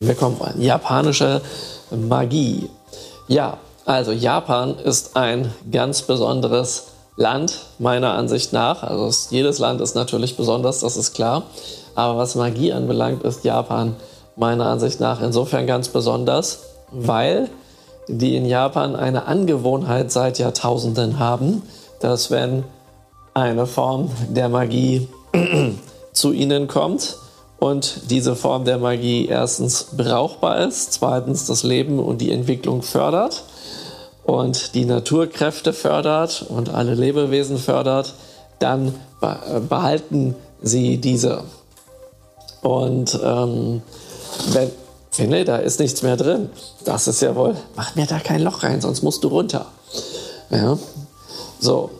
Wir kommen wollen. Japanische Magie. Ja, also Japan ist ein ganz besonderes Land, meiner Ansicht nach. Also jedes Land ist natürlich besonders, das ist klar. Aber was Magie anbelangt, ist Japan meiner Ansicht nach insofern ganz besonders, weil die in Japan eine Angewohnheit seit Jahrtausenden haben, dass wenn eine Form der Magie zu ihnen kommt und diese Form der Magie erstens brauchbar ist, zweitens das Leben und die Entwicklung fördert und die Naturkräfte fördert und alle Lebewesen fördert, dann behalten sie diese. Und finde, da ist nichts mehr drin. Das ist ja wohl, mach mir da kein Loch rein, sonst musst du runter. Ja, so.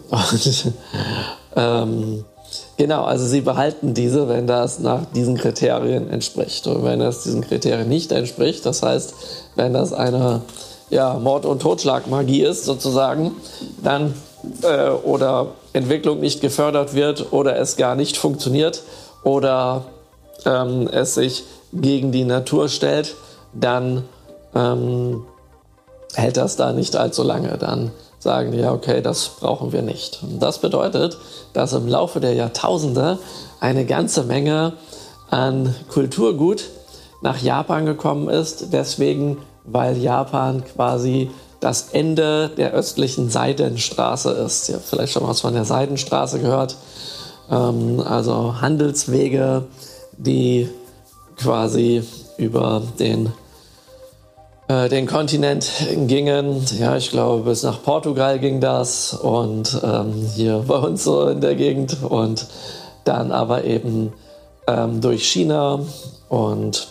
Und, genau, also sie behalten diese, wenn das nach diesen Kriterien entspricht. Und wenn das diesen Kriterien nicht entspricht, das heißt, wenn das eine Mord- und Totschlagmagie ist sozusagen, dann oder Entwicklung nicht gefördert wird oder es gar nicht funktioniert oder es sich gegen die Natur stellt, dann hält das da nicht allzu lange. Dann sagen die, ja, okay, das brauchen wir nicht. Und das bedeutet, dass im Laufe der Jahrtausende eine ganze Menge an Kulturgut nach Japan gekommen ist. Deswegen, weil Japan quasi das Ende der östlichen Seidenstraße ist. Ihr habt vielleicht schon was von der Seidenstraße gehört. Also Handelswege, die quasi über den Kontinent gingen. Ja, ich glaube, bis nach Portugal ging das und hier bei uns so in der Gegend und dann aber eben durch China und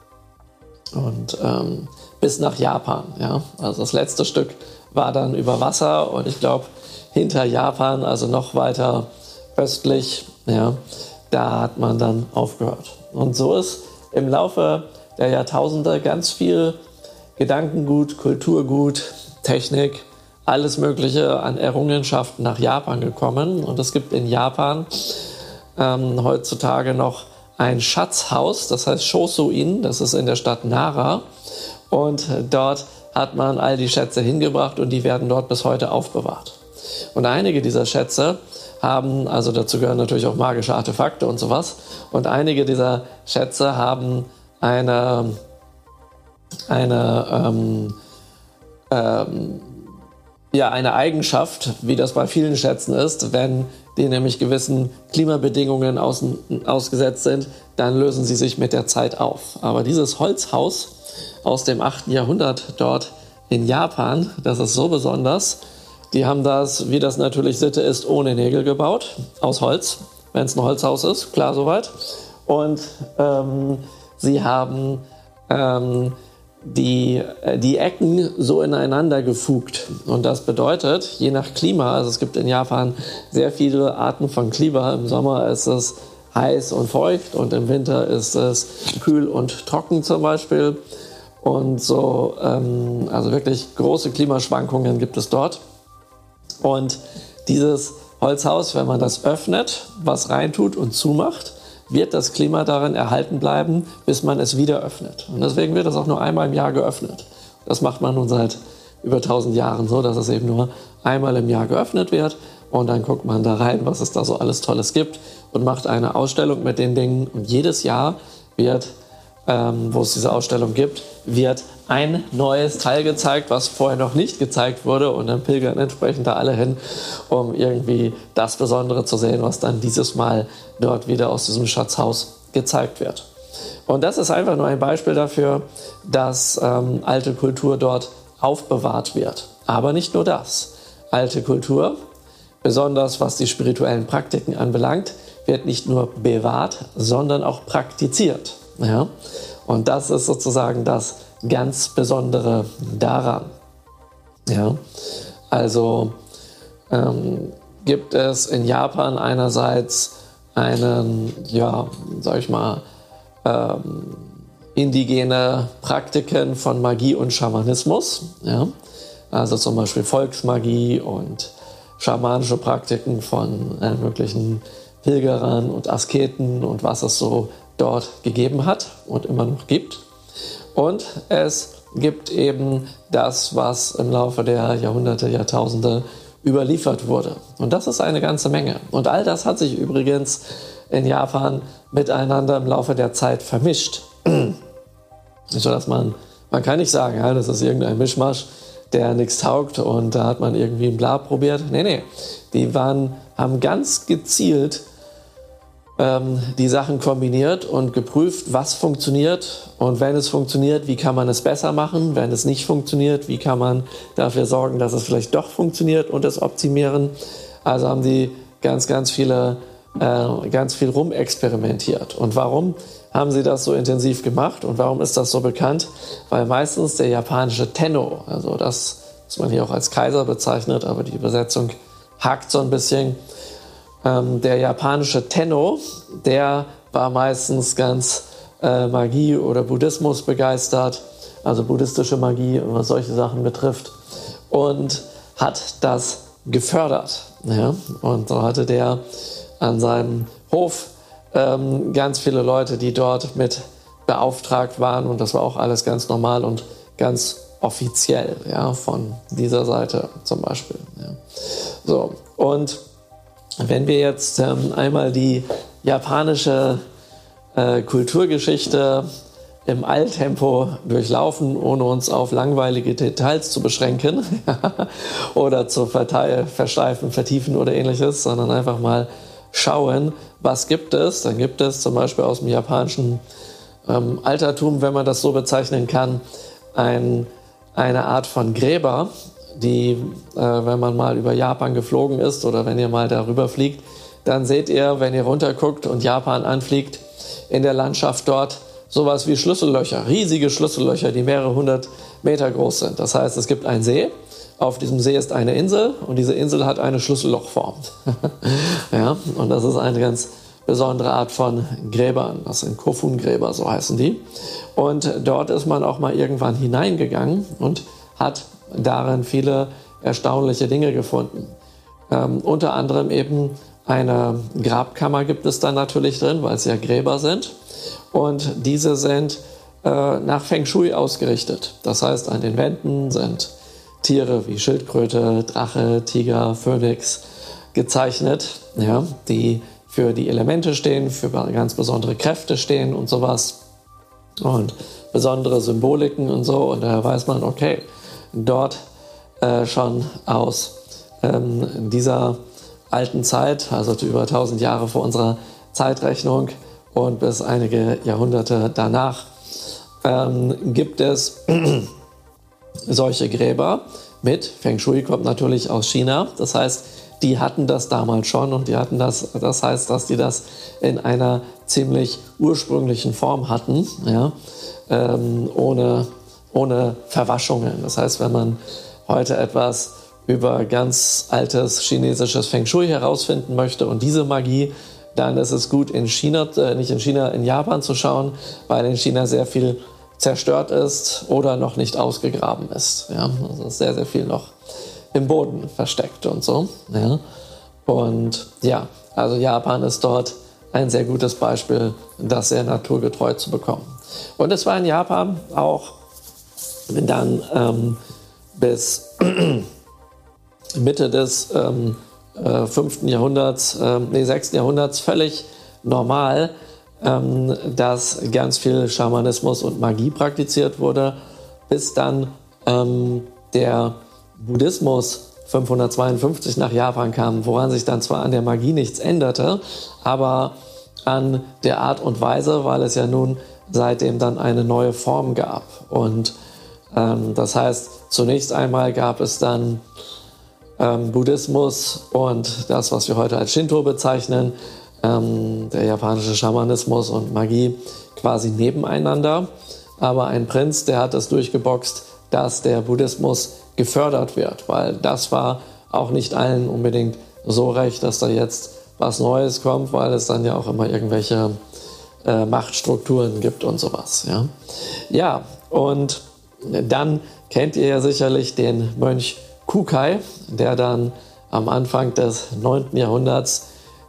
bis nach Japan. Ja. Also das letzte Stück war dann über Wasser und ich glaube, hinter Japan, also noch weiter östlich, ja, da hat man dann aufgehört. Und so ist im Laufe der Jahrtausende ganz viel Gedankengut, Kulturgut, Technik, alles Mögliche an Errungenschaften nach Japan gekommen. Und es gibt in Japan heutzutage noch ein Schatzhaus, das heißt Shoso-in, das ist in der Stadt Nara. Und dort hat man all die Schätze hingebracht und die werden dort bis heute aufbewahrt. Und einige dieser Schätze haben, also dazu gehören natürlich auch magische Artefakte und sowas, und einige dieser Schätze haben eine Eigenschaft, wie das bei vielen Schätzen ist, wenn die nämlich gewissen Klimabedingungen ausgesetzt sind, dann lösen sie sich mit der Zeit auf. Aber dieses Holzhaus aus dem 8. Jahrhundert dort in Japan, das ist so besonders, die haben das, wie das natürlich Sitte ist, ohne Nägel gebaut, aus Holz, wenn es ein Holzhaus ist, klar soweit. Und sie haben die Ecken so ineinander gefugt. Und das bedeutet, je nach Klima, also es gibt in Japan sehr viele Arten von Klima. Im Sommer ist es heiß und feucht und im Winter ist es kühl und trocken zum Beispiel. Und so, also wirklich große Klimaschwankungen gibt es dort. Und dieses Holzhaus, wenn man das öffnet, was reintut und zumacht, wird das Klima darin erhalten bleiben, bis man es wieder öffnet. Und deswegen wird es auch nur einmal im Jahr geöffnet. Das macht man nun seit über 1000 Jahren so, dass es eben nur einmal im Jahr geöffnet wird. Und dann guckt man da rein, was es da so alles Tolles gibt und macht eine Ausstellung mit den Dingen. Und jedes Jahr wird, wo es diese Ausstellung gibt, wird ein neues Teil gezeigt, was vorher noch nicht gezeigt wurde. Und dann pilgern entsprechend da alle hin, um irgendwie das Besondere zu sehen, was dann dieses Mal dort wieder aus diesem Schatzhaus gezeigt wird. Und das ist einfach nur ein Beispiel dafür, dass alte Kultur dort aufbewahrt wird. Aber nicht nur das. Alte Kultur, besonders was die spirituellen Praktiken anbelangt, wird nicht nur bewahrt, sondern auch praktiziert. Ja? Und das ist sozusagen das ganz Besondere daran. Ja? Also gibt es in Japan einerseits einen, indigene Praktiken von Magie und Schamanismus. Ja? Also zum Beispiel Volksmagie und schamanische Praktiken von möglichen Pilgerern und Asketen und was es so dort gegeben hat und immer noch gibt. Und es gibt eben das, was im Laufe der Jahrhunderte, Jahrtausende überliefert wurde. Und das ist eine ganze Menge. Und all das hat sich übrigens in Japan miteinander im Laufe der Zeit vermischt. Sodass man kann nicht sagen, ja, das ist irgendein Mischmasch, der nichts taugt und da hat man irgendwie ein Bla probiert. Nee. Die haben ganz gezielt die Sachen kombiniert und geprüft, was funktioniert. Und wenn es funktioniert, wie kann man es besser machen? Wenn es nicht funktioniert, wie kann man dafür sorgen, dass es vielleicht doch funktioniert und es optimieren? Also haben die ganz viel rumexperimentiert. Und warum haben sie das so intensiv gemacht und warum ist das so bekannt? Weil meistens der japanische Tenno, also das, was man hier auch als Kaiser bezeichnet, aber die Übersetzung hakt so ein bisschen. Der japanische Tenno, der war meistens ganz Magie oder Buddhismus begeistert, also buddhistische Magie, was solche Sachen betrifft, und hat das gefördert. Ja? Und so hatte der an seinem Hof ganz viele Leute, die dort mit beauftragt waren, und das war auch alles ganz normal und ganz offiziell, ja, von dieser Seite zum Beispiel. Ja. So, und wenn wir jetzt einmal die japanische Kulturgeschichte im Eiltempo durchlaufen, ohne uns auf langweilige Details zu beschränken oder zu versteifen, vertiefen oder ähnliches, sondern einfach mal schauen, was gibt es. Dann gibt es zum Beispiel aus dem japanischen Altertum, wenn man das so bezeichnen kann, eine Art von Gräber, die, wenn man mal über Japan geflogen ist oder wenn ihr mal darüber fliegt, dann seht ihr, wenn ihr runterguckt und Japan anfliegt, in der Landschaft dort sowas wie Schlüssellöcher, riesige Schlüssellöcher, die mehrere hundert Meter groß sind. Das heißt, es gibt einen See, auf diesem See ist eine Insel und diese Insel hat eine Schlüssellochform. Ja, und das ist eine ganz besondere Art von Gräbern. Das sind Kofun-Gräber, so heißen die. Und dort ist man auch mal irgendwann hineingegangen und hat darin viele erstaunliche Dinge gefunden. Unter anderem eben eine Grabkammer gibt es dann natürlich drin, weil es ja Gräber sind. Und diese sind nach Feng Shui ausgerichtet. Das heißt, an den Wänden sind Tiere wie Schildkröte, Drache, Tiger, Phönix gezeichnet, ja, die für die Elemente stehen, für ganz besondere Kräfte stehen und sowas. Und besondere Symboliken und so. Und daher weiß man, okay, dort schon aus dieser alten Zeit, also über 1000 Jahre vor unserer Zeitrechnung und bis einige Jahrhunderte danach, gibt es solche Gräber mit. Feng Shui kommt natürlich aus China. Das heißt, die hatten das damals schon und die hatten das heißt, dass die das in einer ziemlich ursprünglichen Form hatten, ja, ohne Verwaschungen. Das heißt, wenn man heute etwas über ganz altes chinesisches Feng Shui herausfinden möchte und diese Magie, dann ist es gut, in Japan zu schauen, weil in China sehr viel zerstört ist oder noch nicht ausgegraben ist. Ja? Also ist sehr, sehr viel noch im Boden versteckt und so. Ja? Und ja, also Japan ist dort ein sehr gutes Beispiel, das sehr naturgetreu zu bekommen. Und es war in Japan auch dann bis Mitte des 6. Jahrhunderts völlig normal, dass ganz viel Schamanismus und Magie praktiziert wurde, bis dann der Buddhismus 552 nach Japan kam, woran sich dann zwar an der Magie nichts änderte, aber an der Art und Weise, weil es ja nun seitdem dann eine neue Form gab. Und das heißt, zunächst einmal gab es dann Buddhismus und das, was wir heute als Shinto bezeichnen, der japanische Schamanismus und Magie quasi nebeneinander. Aber ein Prinz, der hat das durchgeboxt, dass der Buddhismus gefördert wird, weil das war auch nicht allen unbedingt so recht, dass da jetzt was Neues kommt, weil es dann ja auch immer irgendwelche Machtstrukturen gibt und sowas. Ja, ja, und dann kennt ihr ja sicherlich den Mönch Kukai, der dann am Anfang des 9. Jahrhunderts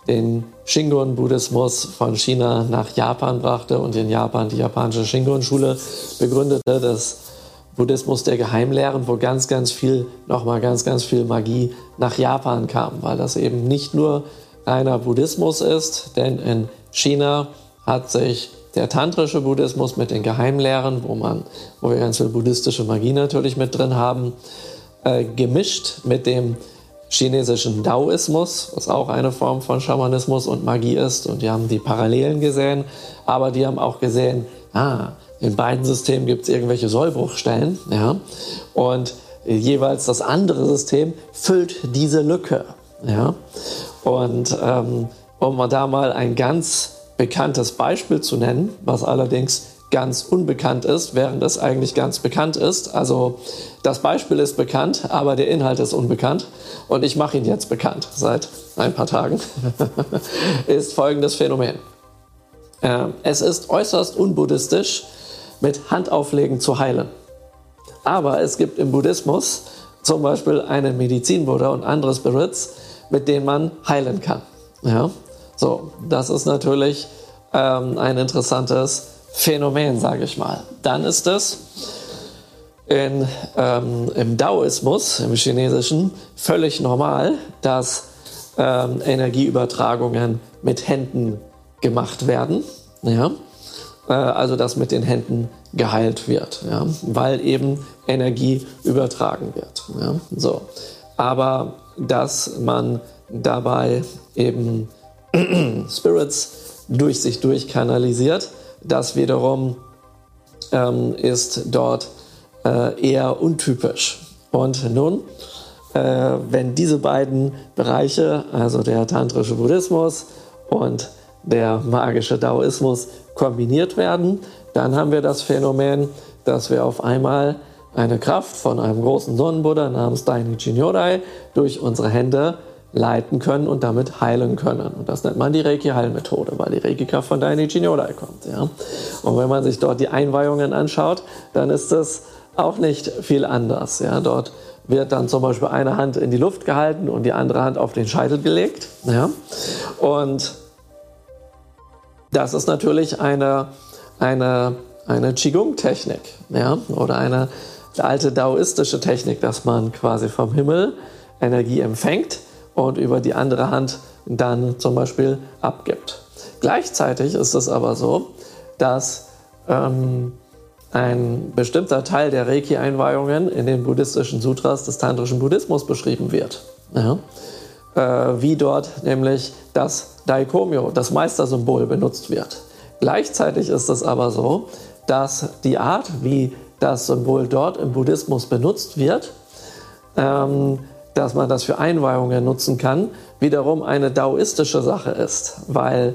den Shingon-Buddhismus von China nach Japan brachte und in Japan die japanische Shingon-Schule begründete, des Buddhismus der Geheimlehren, wo ganz viel Magie nach Japan kam, weil das eben nicht nur reiner Buddhismus ist, denn in China hat sich der tantrische Buddhismus mit den Geheimlehren, wo wir ganz viel buddhistische Magie natürlich mit drin haben, gemischt mit dem chinesischen Daoismus, was auch eine Form von Schamanismus und Magie ist. Und die haben die Parallelen gesehen, aber die haben auch gesehen, in beiden Systemen gibt es irgendwelche Sollbruchstellen. Ja? Und jeweils das andere System füllt diese Lücke. Ja? Und um da mal ein ganz bekanntes Beispiel zu nennen, was allerdings ganz unbekannt ist, während es eigentlich ganz bekannt ist. Also das Beispiel ist bekannt, aber der Inhalt ist unbekannt. Und ich mache ihn jetzt bekannt seit ein paar Tagen. Ist folgendes Phänomen. Es ist äußerst unbuddhistisch, mit Handauflegen zu heilen. Aber es gibt im Buddhismus zum Beispiel einen Medizin-Buddha und andere Spirits, mit denen man heilen kann. Ja? So, das ist natürlich ein interessantes Phänomen, sage ich mal. Dann ist es im Daoismus, im Chinesischen, völlig normal, dass Energieübertragungen mit Händen gemacht werden. Ja? Also dass mit den Händen geheilt wird, ja? Weil eben Energie übertragen wird. Ja? So. Aber dass man dabei eben Spirits durch sich durchkanalisiert, das wiederum ist dort eher untypisch. Und nun, wenn diese beiden Bereiche, also der tantrische Buddhismus und der magische Daoismus, kombiniert werden, dann haben wir das Phänomen, dass wir auf einmal eine Kraft von einem großen Sonnenbuddha namens Dainichi Nyorai durch unsere Hände leiten können und damit heilen können. Und das nennt man die Reiki-Heilmethode, weil die Reiki-Kraft von Dainichi Nyorai kommt. Ja? Und wenn man sich dort die Einweihungen anschaut, dann ist es auch nicht viel anders. Ja? Dort wird dann zum Beispiel eine Hand in die Luft gehalten und die andere Hand auf den Scheitel gelegt. Ja? Und das ist natürlich eine Qigong-Technik, ja? Oder eine alte daoistische Technik, dass man quasi vom Himmel Energie empfängt und über die andere Hand dann zum Beispiel abgibt. Gleichzeitig ist es aber so, dass ein bestimmter Teil der Reiki-Einweihungen in den buddhistischen Sutras des tantrischen Buddhismus beschrieben wird. Ja? Wie dort nämlich das Daikomyo, das Meistersymbol, benutzt wird. Gleichzeitig ist es aber so, dass die Art, wie das Symbol dort im Buddhismus benutzt wird, dass man das für Einweihungen nutzen kann, wiederum eine daoistische Sache ist, weil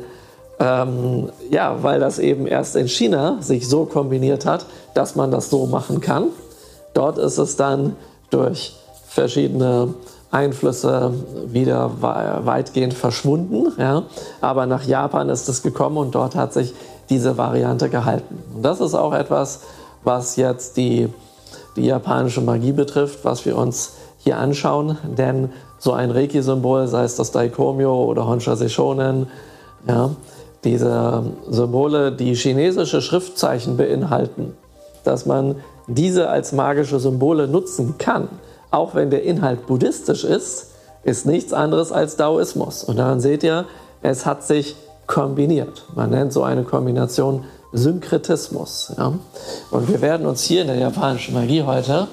das eben erst in China sich so kombiniert hat, dass man das so machen kann. Dort ist es dann durch verschiedene Einflüsse wieder weitgehend verschwunden, ja? Aber nach Japan ist es gekommen und dort hat sich diese Variante gehalten. Und das ist auch etwas, was jetzt die japanische Magie betrifft, was wir uns hier anschauen, denn so ein Reiki-Symbol, sei es das Daikomyo oder Honsha Seishonen, ja, diese Symbole, die chinesische Schriftzeichen beinhalten, dass man diese als magische Symbole nutzen kann, auch wenn der Inhalt buddhistisch ist nichts anderes als Daoismus. Und daran seht ihr, es hat sich kombiniert. Man nennt so eine Kombination Synkretismus. Ja? Und wir werden uns hier in der japanischen Magie heute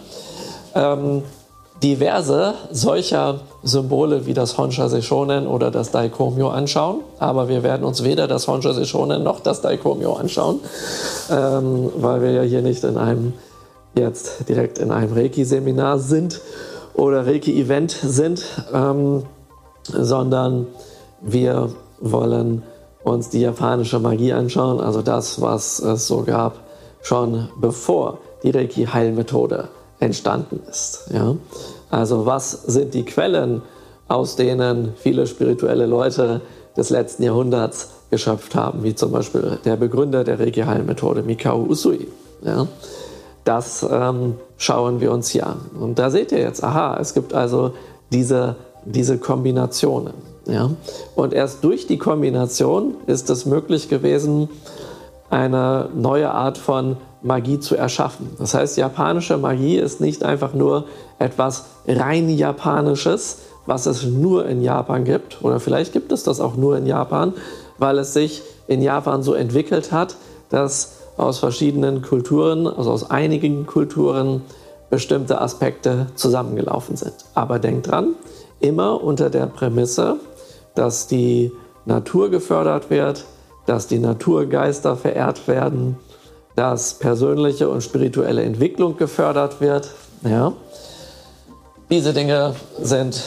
diverse solcher Symbole wie das Honsha Seishonen oder das Daikomyo anschauen. Aber wir werden uns weder das Honsha Seishonen noch das Daikomyo anschauen, weil wir ja hier nicht jetzt direkt in einem Reiki-Seminar sind oder Reiki-Event sind, sondern wir wollen uns die japanische Magie anschauen, also das, was es so gab, schon bevor die Reiki-Heilmethode entstanden ist. Ja? Also was sind die Quellen, aus denen viele spirituelle Leute des letzten Jahrhunderts geschöpft haben, wie zum Beispiel der Begründer der Reiki-Heilmethode, Mikao Usui. Ja? Das schauen wir uns hier an. Und da seht ihr jetzt, aha, es gibt also diese Kombinationen. Ja? Und erst durch die Kombination ist es möglich gewesen, eine neue Art von Magie zu erschaffen. Das heißt, japanische Magie ist nicht einfach nur etwas rein Japanisches, was es nur in Japan gibt. Oder vielleicht gibt es das auch nur in Japan, weil es sich in Japan so entwickelt hat, dass aus verschiedenen Kulturen, also aus einigen Kulturen, bestimmte Aspekte zusammengelaufen sind. Aber denkt dran, immer unter der Prämisse, dass die Natur gefördert wird, dass die Naturgeister verehrt werden, dass persönliche und spirituelle Entwicklung gefördert wird. Ja. Diese Dinge sind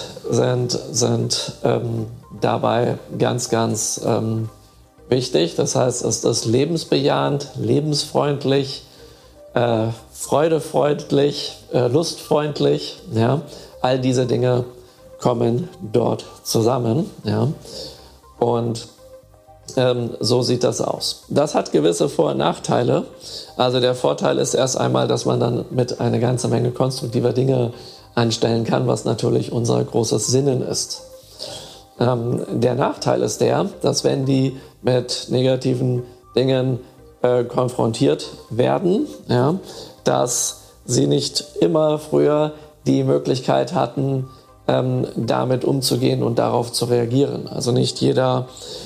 dabei ganz wichtig. Das heißt, es ist lebensbejahend, lebensfreundlich, freudefreundlich, lustfreundlich. Ja. All diese Dinge kommen dort zusammen. Ja. Und so sieht das aus. Das hat gewisse Vor- und Nachteile. Also der Vorteil ist erst einmal, dass man dann mit einer ganzen Menge konstruktiver Dinge anstellen kann, was natürlich unser großes Sinnen ist. Der Nachteil ist der, dass wenn die mit negativen Dingen konfrontiert werden, ja, dass sie nicht immer früher die Möglichkeit hatten, damit umzugehen und darauf zu reagieren. Also nicht jeder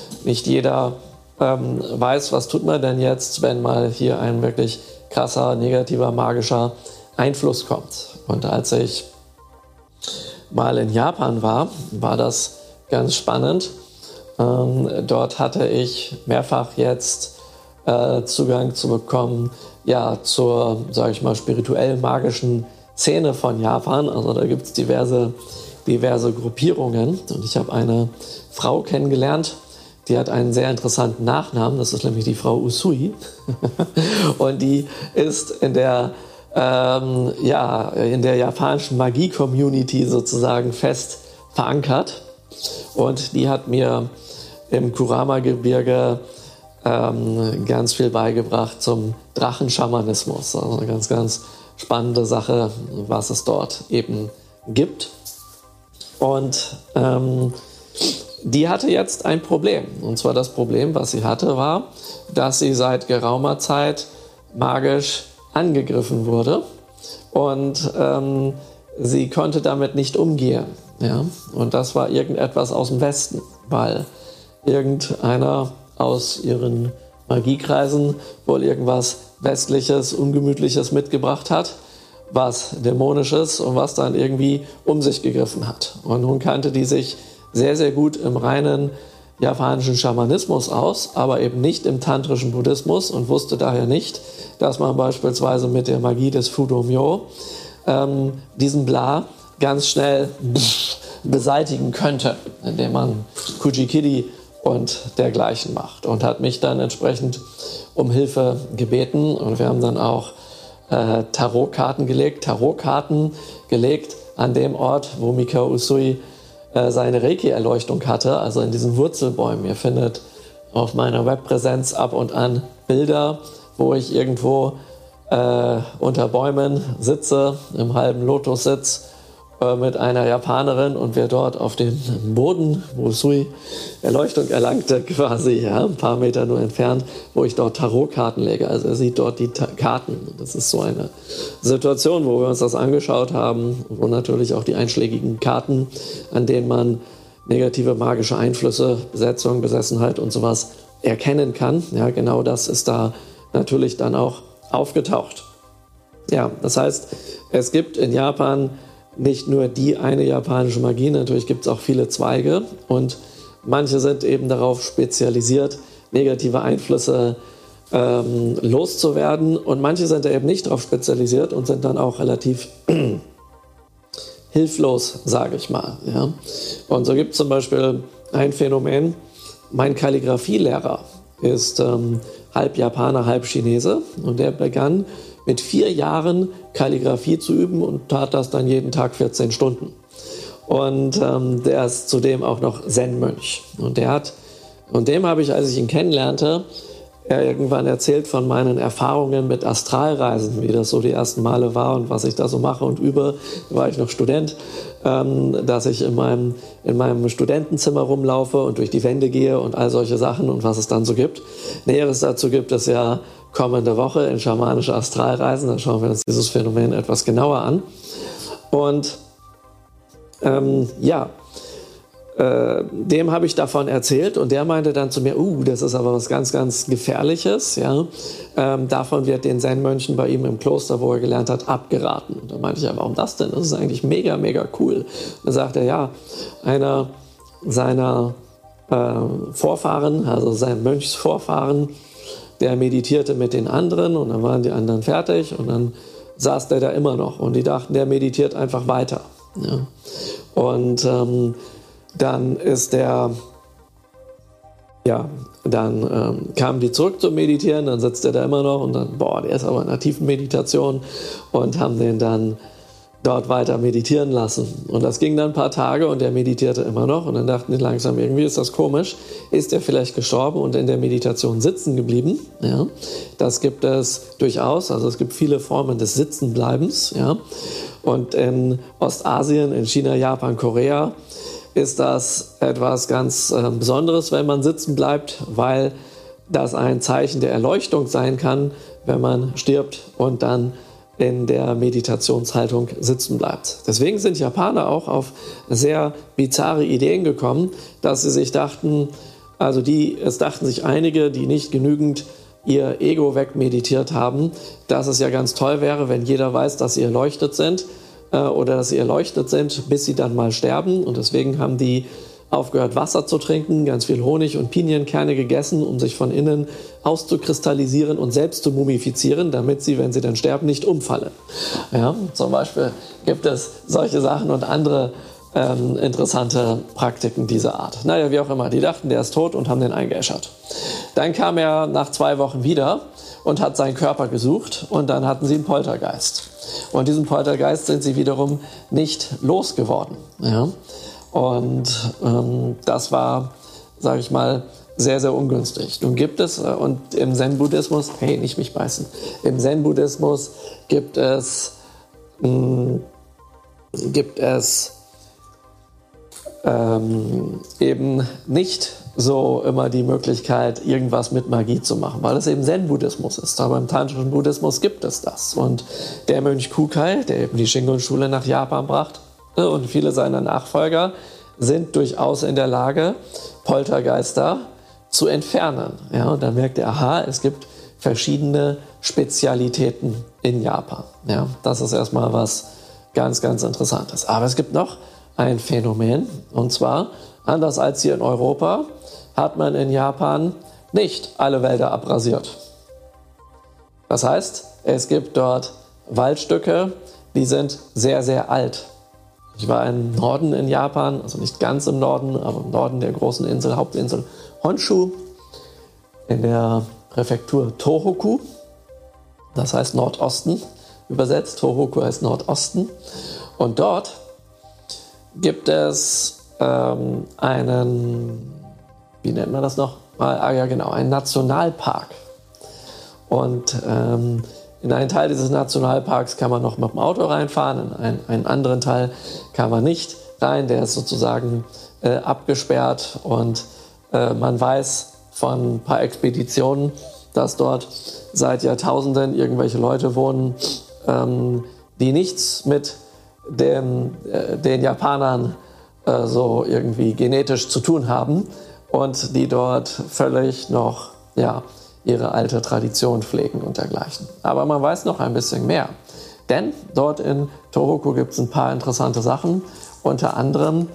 weiß, was tut man denn jetzt, wenn mal hier ein wirklich krasser, negativer, magischer Einfluss kommt. Und als ich mal in Japan war das ganz spannend. Dort hatte ich mehrfach jetzt Zugang zu bekommen, ja, zur, sage ich mal, spirituell-magischen Szene von Japan. Also da gibt es diverse Gruppierungen. Und ich habe eine Frau kennengelernt, die hat einen sehr interessanten Nachnamen. Das ist nämlich die Frau Usui. Und die ist in der japanischen Magie-Community sozusagen fest verankert. Und die hat mir im Kurama-Gebirge ganz viel beigebracht zum Drachenschamanismus. Also eine ganz spannende Sache, was es dort eben gibt. Und die hatte jetzt ein Problem. Und zwar das Problem, was sie hatte, war, dass sie seit geraumer Zeit magisch angegriffen wurde. Und sie konnte damit nicht umgehen. Ja? Und das war irgendetwas aus dem Westen, weil irgendeiner aus ihren Magiekreisen wohl irgendwas Westliches, Ungemütliches mitgebracht hat, was Dämonisches und was dann irgendwie um sich gegriffen hat. Und nun kannte die sich sehr, sehr gut im reinen japanischen Schamanismus aus, aber eben nicht im tantrischen Buddhismus und wusste daher nicht, dass man beispielsweise mit der Magie des Fudo-Myo diesen Bla ganz schnell beseitigen könnte, indem man Kuji-Kiri und dergleichen macht. Und hat mich dann entsprechend um Hilfe gebeten. Und wir haben dann auch Tarotkarten gelegt an dem Ort, wo Mikao Usui seine Reiki-Erleuchtung hatte, also in diesen Wurzelbäumen. Ihr findet auf meiner Webpräsenz ab und an Bilder, wo ich irgendwo unter Bäumen sitze, im halben Lotussitz, mit einer Japanerin und wir dort auf dem Boden, wo Usui Erleuchtung erlangte, quasi, ja, ein paar Meter nur entfernt, wo ich dort Tarotkarten lege. Also er sieht dort die Karten. Das ist so eine Situation, wo wir uns das angeschaut haben, wo natürlich auch die einschlägigen Karten, an denen man negative magische Einflüsse, Besetzung, Besessenheit und sowas erkennen kann. Ja, genau das ist da natürlich dann auch aufgetaucht. Ja, das heißt, es gibt in Japan nicht nur die eine japanische Magie, natürlich gibt es auch viele Zweige und manche sind eben darauf spezialisiert, negative Einflüsse loszuwerden und manche sind da eben nicht darauf spezialisiert und sind dann auch relativ hilflos, sage ich mal. Ja. Und so gibt es zum Beispiel ein Phänomen, mein Kalligraphielehrer ist halb Japaner, halb Chinese und der begann mit 4 Jahren Kalligrafie zu üben und tat das dann jeden Tag 14 Stunden. Und der ist zudem auch noch Zen-Mönch. Und dem habe ich, als ich ihn kennenlernte, ja irgendwann erzählt von meinen Erfahrungen mit Astralreisen, wie das so die ersten Male war und was ich da so mache und übe. Da war ich noch Student, dass ich in meinem Studentenzimmer rumlaufe und durch die Wände gehe und all solche Sachen und was es dann so gibt. Näheres dazu gibt es ja kommende Woche in schamanische Astralreisen. Dann schauen wir uns dieses Phänomen etwas genauer an. Und dem habe ich davon erzählt und der meinte dann zu mir, das ist aber was ganz, ganz Gefährliches. Ja? Davon wird den Zen-Mönchen bei ihm im Kloster, wo er gelernt hat, abgeraten. Und da meinte ich, ja, warum das denn? Das ist eigentlich mega, mega cool. Und da sagte er, ja, einer seiner Vorfahren, also sein Mönchsvorfahren, der meditierte mit den anderen und dann waren die anderen fertig und dann saß der da immer noch und die dachten, der meditiert einfach weiter. Ja? Und dann ist dann kamen die zurück zum Meditieren, dann sitzt er da immer noch und dann, der ist aber in einer tiefen Meditation und haben den dann dort weiter meditieren lassen. Und das ging dann ein paar Tage und der meditierte immer noch und dann dachten die langsam, irgendwie ist das komisch, ist der vielleicht gestorben und in der Meditation sitzen geblieben? Ja, das gibt es durchaus, also es gibt viele Formen des Sitzenbleibens. Ja, und in Ostasien, in China, Japan, Korea, ist das etwas ganz Besonderes, wenn man sitzen bleibt, weil das ein Zeichen der Erleuchtung sein kann, wenn man stirbt und dann in der Meditationshaltung sitzen bleibt. Deswegen sind Japaner auch auf sehr bizarre Ideen gekommen, dass sie sich dachten, es dachten sich einige, die nicht genügend ihr Ego wegmeditiert haben, dass es ja ganz toll wäre, wenn jeder weiß, dass sie erleuchtet sind, oder dass sie erleuchtet sind, bis sie dann mal sterben. Und deswegen haben die aufgehört, Wasser zu trinken, ganz viel Honig und Pinienkerne gegessen, um sich von innen auszukristallisieren und selbst zu mumifizieren, damit sie, wenn sie dann sterben, nicht umfallen. Ja, zum Beispiel gibt es solche Sachen und andere interessante Praktiken dieser Art. Naja, wie auch immer, die dachten, der ist tot und haben den eingeäschert. Dann kam er nach 2 Wochen wieder und hat seinen Körper gesucht und dann hatten sie einen Poltergeist. Und diesen Poltergeist sind sie wiederum nicht losgeworden. Ja? Und das war, sage ich mal, sehr, sehr ungünstig. Nun gibt es, und im Zen-Buddhismus, nicht mich beißen, im Zen-Buddhismus gibt es eben nicht so immer die Möglichkeit, irgendwas mit Magie zu machen, weil es eben Zen-Buddhismus ist. Aber im tantrischen Buddhismus gibt es das. Und der Mönch Kukai, der eben die Shingon-Schule nach Japan brachte, und viele seiner Nachfolger sind durchaus in der Lage, Poltergeister zu entfernen. Ja, und dann merkt er, es gibt verschiedene Spezialitäten in Japan. Ja, das ist erstmal was ganz, ganz Interessantes. Aber es gibt noch ein Phänomen, und zwar, anders als hier in Europa, hat man in Japan nicht alle Wälder abrasiert. Das heißt, es gibt dort Waldstücke, die sind sehr, sehr alt. Ich war im Norden in Japan, also nicht ganz im Norden, aber im Norden der großen Insel, Hauptinsel Honshu, in der Präfektur Tohoku, das heißt Nordosten übersetzt, Tohoku heißt Nordosten. Und dort gibt es einen, wie nennt man das noch? Einen Nationalpark. Und in einen Teil dieses Nationalparks kann man noch mit dem Auto reinfahren, in einen anderen Teil kann man nicht rein, der ist sozusagen abgesperrt und man weiß von ein paar Expeditionen, dass dort seit Jahrtausenden irgendwelche Leute wohnen, die nichts mit den Japanern so irgendwie genetisch zu tun haben und die dort völlig noch ihre alte Tradition pflegen und dergleichen. Aber man weiß noch ein bisschen mehr, denn dort in Tohoku gibt es ein paar interessante Sachen, unter anderem,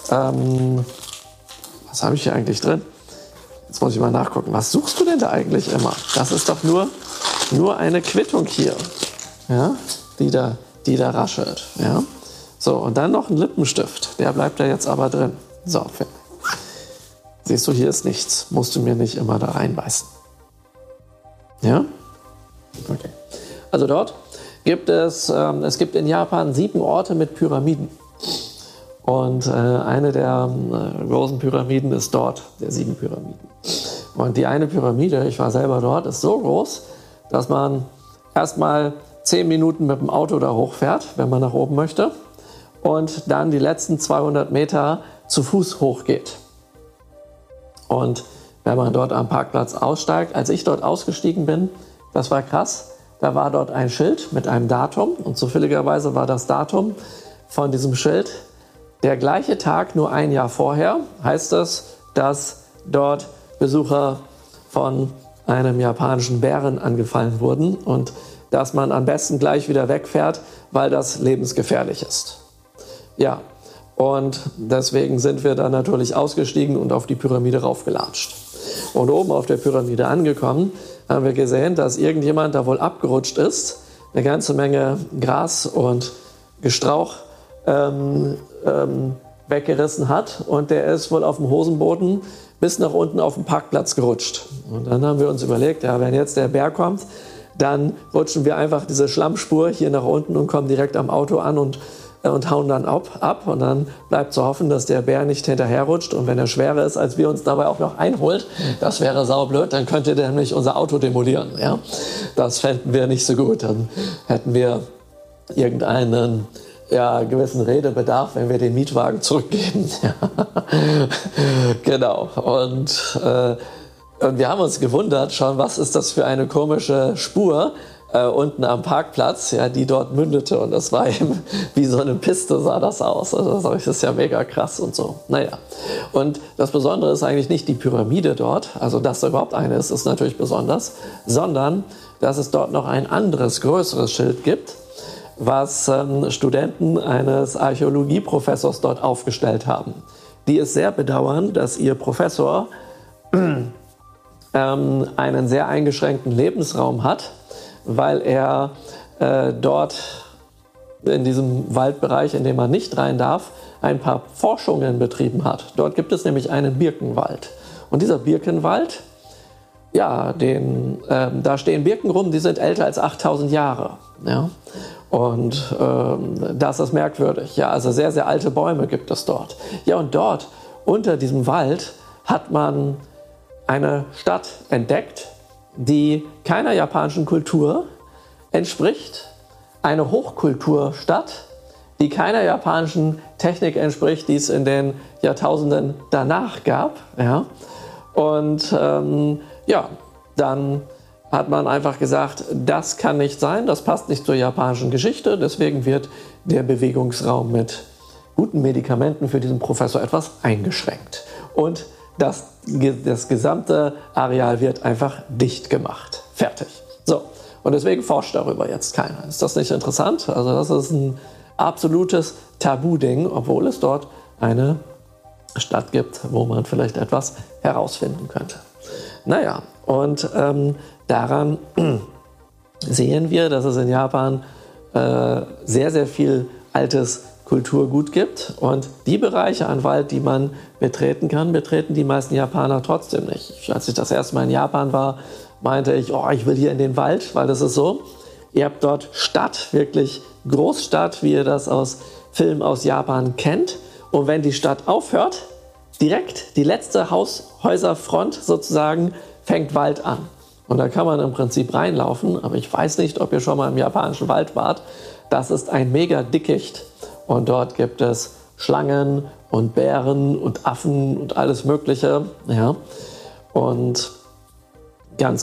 was habe ich hier eigentlich drin? Jetzt muss ich mal nachgucken, was suchst du denn da eigentlich immer? Das ist doch nur eine Quittung hier, ja, die da raschelt. Ja? So, und dann noch ein Lippenstift. Der bleibt da jetzt aber drin. So, siehst du, hier ist nichts. Musst du mir nicht immer da reinbeißen. Ja? Okay. Also dort gibt es gibt in Japan 7 Orte mit Pyramiden. Und eine der großen Pyramiden ist dort, der 7 Pyramiden. Und die eine Pyramide, ich war selber dort, ist so groß, dass man erstmal 10 Minuten mit dem Auto da hochfährt, wenn man nach oben möchte, und dann die letzten 200 Meter zu Fuß hochgeht. Und wenn man dort am Parkplatz aussteigt, als ich dort ausgestiegen bin, das war krass, da war dort ein Schild mit einem Datum und zufälligerweise war das Datum von diesem Schild der gleiche Tag, nur ein Jahr vorher, heißt es, dass dort Besucher von einem japanischen Bären angefallen wurden und dass man am besten gleich wieder wegfährt, weil das lebensgefährlich ist. Ja, und deswegen sind wir dann natürlich ausgestiegen und auf die Pyramide raufgelatscht. Und oben auf der Pyramide angekommen, haben wir gesehen, dass irgendjemand da wohl abgerutscht ist, eine ganze Menge Gras und Gestrauch weggerissen hat und der ist wohl auf dem Hosenboden bis nach unten auf den Parkplatz gerutscht. Und dann haben wir uns überlegt, ja, wenn jetzt der Bär kommt, dann rutschen wir einfach diese Schlammspur hier nach unten und kommen direkt am Auto an und hauen dann ab. Und dann bleibt zu hoffen, dass der Bär nicht hinterherrutscht. Und wenn er schwerer ist, als wir uns dabei auch noch einholt, das wäre saublöd, dann könnte der nämlich unser Auto demolieren. Ja? Das fänden wir nicht so gut. Dann hätten wir irgendeinen gewissen Redebedarf, wenn wir den Mietwagen zurückgeben. Ja. Genau. Und wir haben uns gewundert, schon, was ist das für eine komische Spur unten am Parkplatz, ja, die dort mündete. Und das war eben wie so eine Piste, sah das aus. Also das ist ja mega krass und so. Naja. Und das Besondere ist eigentlich nicht die Pyramide dort, also dass da überhaupt eine ist natürlich besonders, sondern dass es dort noch ein anderes, größeres Schild gibt, was Studenten eines Archäologieprofessors dort aufgestellt haben. Die es sehr bedauern, dass ihr Professor einen sehr eingeschränkten Lebensraum hat, weil er dort in diesem Waldbereich, in dem man nicht rein darf, ein paar Forschungen betrieben hat. Dort gibt es nämlich einen Birkenwald. Und dieser Birkenwald, ja, da stehen Birken rum, die sind älter als 8000 Jahre. Ja? Und das ist merkwürdig. Ja, also sehr, sehr alte Bäume gibt es dort. Ja, und dort, unter diesem Wald, hat man eine Stadt entdeckt, die keiner japanischen Kultur entspricht. Eine Hochkulturstadt, die keiner japanischen Technik entspricht, die es in den Jahrtausenden danach gab. Ja? Und dann hat man einfach gesagt, das kann nicht sein, das passt nicht zur japanischen Geschichte, deswegen wird der Bewegungsraum mit guten Medikamenten für diesen Professor etwas eingeschränkt. Und das gesamte Areal wird einfach dicht gemacht. Fertig. So, und deswegen forscht darüber jetzt keiner. Ist das nicht interessant? Also das ist ein absolutes Tabu-Ding, obwohl es dort eine Stadt gibt, wo man vielleicht etwas herausfinden könnte. Naja, und daran sehen wir, dass es in Japan sehr, sehr viel altes Kulturgut gibt. Und die Bereiche an Wald, die man betreten kann, betreten die meisten Japaner trotzdem nicht. Als ich das erste Mal in Japan war, meinte ich, ich will hier in den Wald, weil das ist so. Ihr habt dort Stadt, wirklich Großstadt, wie ihr das aus Filmen aus Japan kennt. Und wenn die Stadt aufhört, direkt die letzte Häuserfront sozusagen fängt Wald an. Und da kann man im Prinzip reinlaufen, aber ich weiß nicht, ob ihr schon mal im japanischen Wald wart. Das ist ein mega Dickicht und dort gibt es Schlangen und Bären und Affen und alles Mögliche. Ja. Und ganz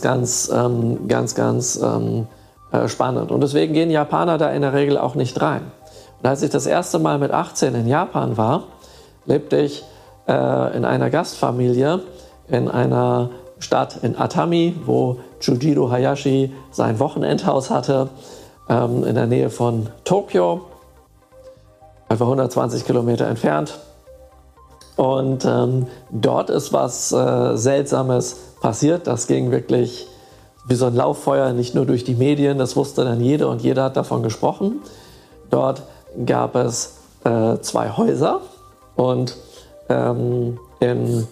spannend. Und deswegen gehen Japaner da in der Regel auch nicht rein. Und als ich das erste Mal mit 18 in Japan war, lebte ich in einer Gastfamilie in einer Stadt in Atami, wo Chujiro Hayashi sein Wochenendhaus hatte, in der Nähe von Tokio, etwa 120 Kilometer entfernt. Und dort ist was Seltsames passiert. Das ging wirklich wie so ein Lauffeuer, nicht nur durch die Medien, das wusste dann jeder und jeder hat davon gesprochen. Dort gab es 2 Häuser und in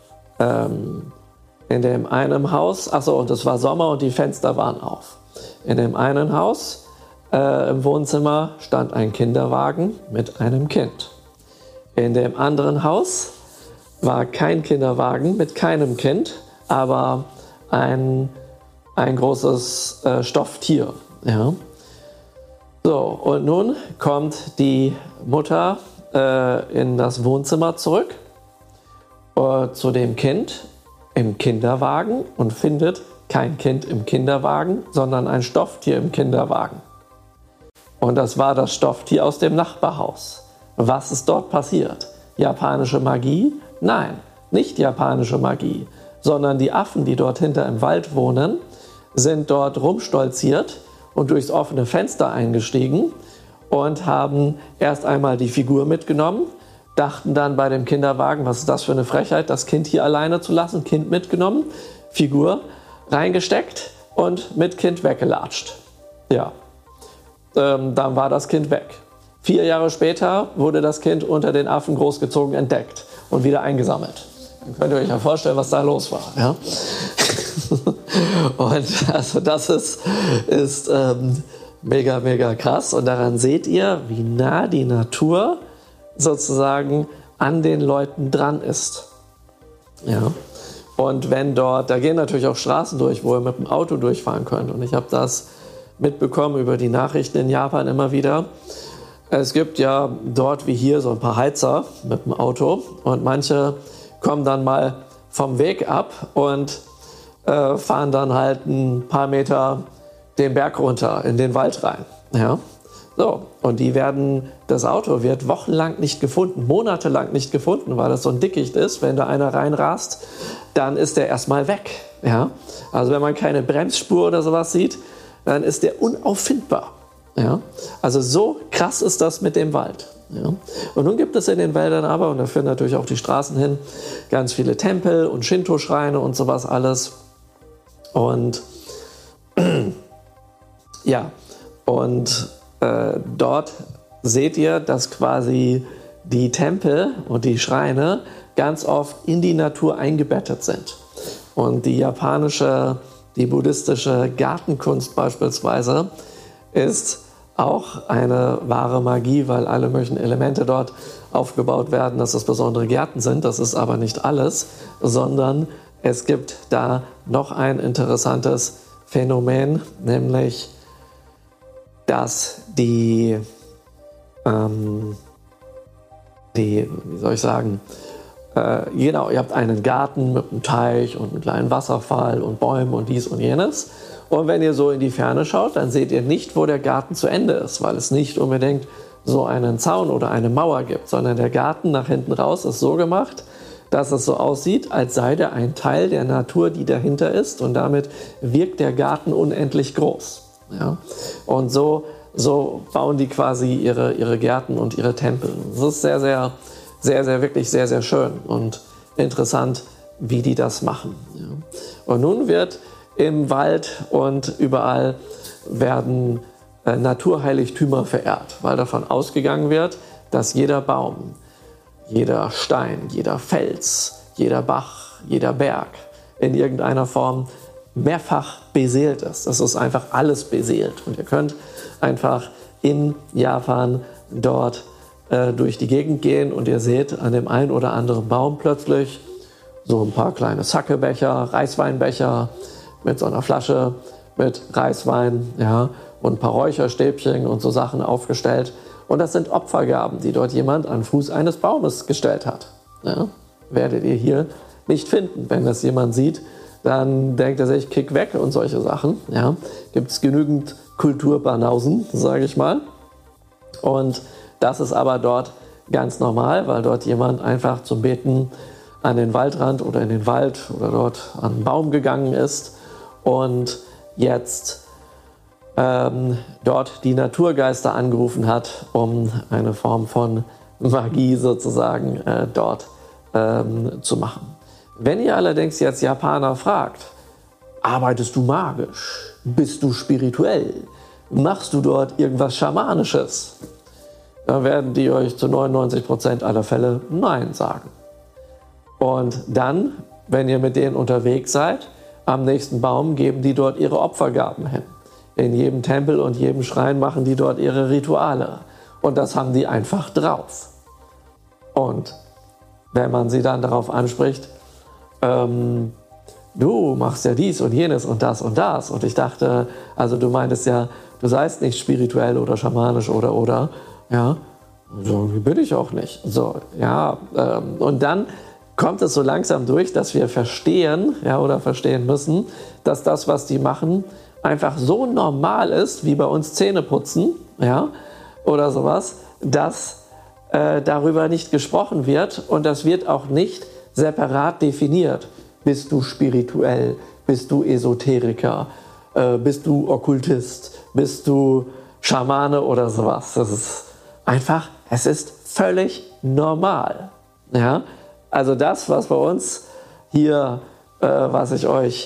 dem einen Haus, und es war Sommer und die Fenster waren auf. In dem einen Haus im Wohnzimmer stand ein Kinderwagen mit einem Kind. In dem anderen Haus war kein Kinderwagen mit keinem Kind, aber ein großes Stofftier. Ja. So, und nun kommt die Mutter in das Wohnzimmer zurück zu dem Kind im Kinderwagen und findet kein Kind im Kinderwagen, sondern ein Stofftier im Kinderwagen. Und das war das Stofftier aus dem Nachbarhaus. Was ist dort passiert? Japanische Magie? Nein, nicht japanische Magie, sondern die Affen, die dort hinter im Wald wohnen, sind dort rumstolziert und durchs offene Fenster eingestiegen und haben erst einmal die Figur mitgenommen, dachten dann bei dem Kinderwagen, was ist das für eine Frechheit, das Kind hier alleine zu lassen, Kind mitgenommen, Figur reingesteckt und mit Kind weggelatscht. Ja, dann war das Kind weg. 4 Jahre später wurde das Kind unter den Affen großgezogen entdeckt und wieder eingesammelt. Dann könnt ihr euch ja vorstellen, was da los war. Ja? Und also das ist mega, mega krass. Und daran seht ihr, wie nah die Natur sozusagen an den Leuten dran ist. Ja. Und wenn dort, da gehen natürlich auch Straßen durch, wo ihr mit dem Auto durchfahren könnt. Und ich habe das mitbekommen über die Nachrichten in Japan immer wieder. Es gibt ja dort wie hier so ein paar Heizer mit dem Auto und manche kommen dann mal vom Weg ab und fahren dann halt ein paar Meter den Berg runter in den Wald rein. Ja? So, und das Auto wird wochenlang nicht gefunden, monatelang nicht gefunden, weil das so ein Dickicht ist. Wenn da einer reinrast, dann ist der erstmal weg. Ja? Also wenn man keine Bremsspur oder sowas sieht, dann ist der unauffindbar. Ja? Also so krass ist das mit dem Wald. Ja? Und nun gibt es in den Wäldern aber, und da führen natürlich auch die Straßen hin, ganz viele Tempel und Shinto-Schreine und sowas alles. Und ja, und dort seht ihr, dass quasi die Tempel und die Schreine ganz oft in die Natur eingebettet sind. Und die buddhistische Gartenkunst beispielsweise ist auch eine wahre Magie, weil alle möglichen Elemente dort aufgebaut werden, dass es besondere Gärten sind. Das ist aber nicht alles, sondern es gibt da noch ein interessantes Phänomen, nämlich dass wie soll ich sagen, genau, ihr habt einen Garten mit einem Teich und einem kleinen Wasserfall und Bäumen und dies und jenes. Und wenn ihr so in die Ferne schaut, dann seht ihr nicht, wo der Garten zu Ende ist, weil es nicht unbedingt so einen Zaun oder eine Mauer gibt, sondern der Garten nach hinten raus ist so gemacht, dass es so aussieht, als sei der ein Teil der Natur, die dahinter ist, und damit wirkt der Garten unendlich groß. Ja? Und so bauen die quasi ihre Gärten und ihre Tempel. Das ist wirklich sehr, sehr schön und interessant, wie die das machen. Ja? Und nun wird im Wald und überall werden Naturheiligtümer verehrt, weil davon ausgegangen wird, dass jeder Baum, jeder Stein, jeder Fels, jeder Bach, jeder Berg in irgendeiner Form mehrfach beseelt ist. Das ist einfach alles beseelt. Und ihr könnt einfach in Japan dort durch die Gegend gehen und ihr seht an dem einen oder anderen Baum plötzlich so ein paar kleine Sakebecher, Reisweinbecher mit so einer Flasche mit Reiswein, ja, und ein paar Räucherstäbchen und so Sachen aufgestellt. Und das sind Opfergaben, die dort jemand an den Fuß eines Baumes gestellt hat. Ja, werdet ihr hier nicht finden. Wenn das jemand sieht, dann denkt er sich, kick weg und solche Sachen. Ja, gibt es genügend Kulturbanausen, sage ich mal. Und das ist aber dort ganz normal, weil dort jemand einfach zum Beten an den Waldrand oder in den Wald oder dort an einen Baum gegangen ist und jetzt dort die Naturgeister angerufen hat, um eine Form von Magie sozusagen dort zu machen. Wenn ihr allerdings jetzt Japaner fragt, arbeitest du magisch? Bist du spirituell? Machst du dort irgendwas Schamanisches? Dann werden die euch zu 99% aller Fälle Nein sagen. Und dann, wenn ihr mit denen unterwegs seid, am nächsten Baum geben die dort ihre Opfergaben hin. In jedem Tempel und jedem Schrein machen die dort ihre Rituale. Und das haben die einfach drauf. Und wenn man sie dann darauf anspricht, du machst ja dies und jenes und das und das. Und ich dachte, also du meintest ja, du seist nicht spirituell oder schamanisch oder, ja. So bin ich auch nicht. So, ja, und dann kommt es so langsam durch, dass wir verstehen, ja, oder verstehen müssen, dass das, was die machen, einfach so normal ist, wie bei uns Zähne putzen, ja, oder sowas, dass darüber nicht gesprochen wird und das wird auch nicht separat definiert. Bist du spirituell? Bist du Esoteriker? Bist du Okkultist? Bist du Schamane oder sowas? Das ist einfach, es ist völlig normal. Ja? Also das, was bei uns hier, was ich euch